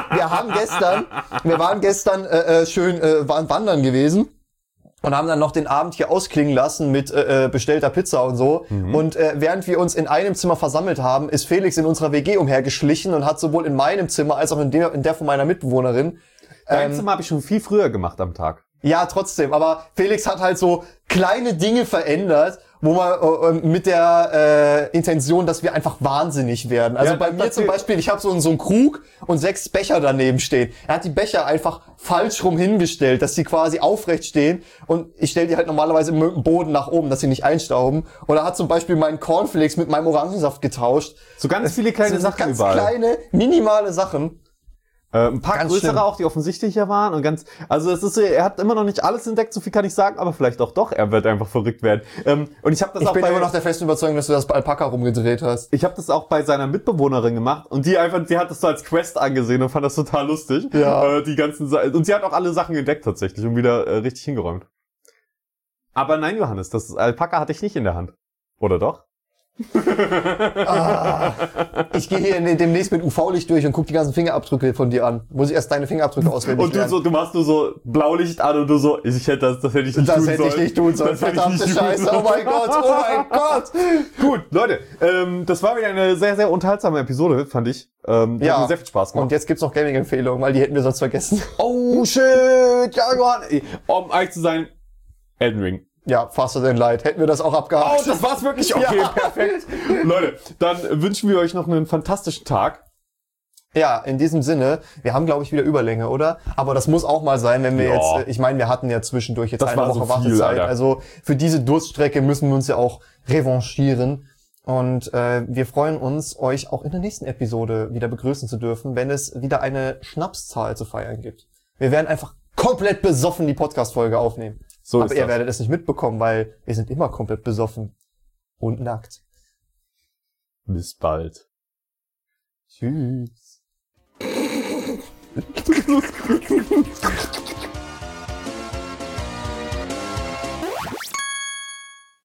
wir waren gestern schön waren wandern gewesen und haben dann noch den Abend hier ausklingen lassen mit bestellter Pizza und so. Und während wir uns in einem Zimmer versammelt haben, ist Felix in unserer WG umhergeschlichen und hat sowohl in meinem Zimmer als auch in der von meiner Mitbewohnerin Dein Zimmer habe ich schon viel früher gemacht am Tag. ja, trotzdem. Aber Felix hat halt so kleine Dinge verändert, wo man mit der Intention, dass wir einfach wahnsinnig werden. Also Ja, bei mir zum Beispiel, ich habe so einen Krug und 6 Becher daneben stehen. Er hat die Becher einfach falsch rum hingestellt, dass sie quasi aufrecht stehen. Und ich stelle die halt normalerweise im Boden nach oben, dass sie nicht einstauben. Und er hat zum Beispiel meinen Cornflakes mit meinem Orangensaft getauscht. So ganz viele kleine So Sachen ganz überall. kleine, minimale Sachen. Ein paar Ganz größere schlimm. auch, die offensichtlicher waren und ganz, also es ist, so, er hat immer noch nicht alles entdeckt, so viel kann ich sagen, aber vielleicht auch doch, er wird einfach verrückt werden. Und ich habe das Ich auch bin bei, immer noch der festen Überzeugung, dass du das bei Alpaka rumgedreht hast. ich habe das auch bei seiner Mitbewohnerin gemacht und die hat das so als Quest angesehen und fand das total lustig. Ja. Die ganzen und sie hat auch alle Sachen entdeckt tatsächlich und wieder richtig hingeräumt. Aber nein, Johannes, das Alpaka hatte ich nicht in der Hand. Oder doch? Ich gehe hier demnächst mit UV-Licht durch und guck die ganzen Fingerabdrücke von dir an. Muss ich erst deine Fingerabdrücke auswendig Und lernen. du machst nur so Blaulicht an und du so, das hätte ich nicht Das tun hätte sollen. ich nicht tun sollen. Das hätte ich Verdammte nicht tun Scheiße. sollen. Oh mein Gott, oh mein Gott. Gut, Leute, das war wieder eine sehr, sehr unterhaltsame Episode, fand ich. Die hat mir sehr viel Spaß gemacht. Und jetzt gibt's noch Gaming-Empfehlungen, weil die hätten wir sonst vergessen. Oh shit, ja, Mann. Um ehrlich zu sein, Elden Ring. Ja, faster than light. Hätten wir das auch Oh, abgehakt. das war's wirklich? Okay, Ja. perfekt. Leute, dann wünschen wir euch noch einen fantastischen Tag. Ja, in diesem Sinne, wir haben, glaube ich, wieder Überlänge, oder? Aber das muss auch mal sein, wenn wir Ja. jetzt, ich meine, wir hatten ja zwischendurch jetzt Das eine war Woche so viel, Wartezeit. Alter. Also für diese Durststrecke müssen wir uns ja auch revanchieren. Und wir freuen uns, euch auch in der nächsten Episode wieder begrüßen zu dürfen, wenn es wieder eine Schnapszahl zu feiern gibt. Wir werden einfach komplett besoffen die Podcast-Folge aufnehmen. So Aber ist ihr das. werdet es nicht mitbekommen, weil wir sind immer komplett besoffen. Und nackt. Bis bald. Tschüss.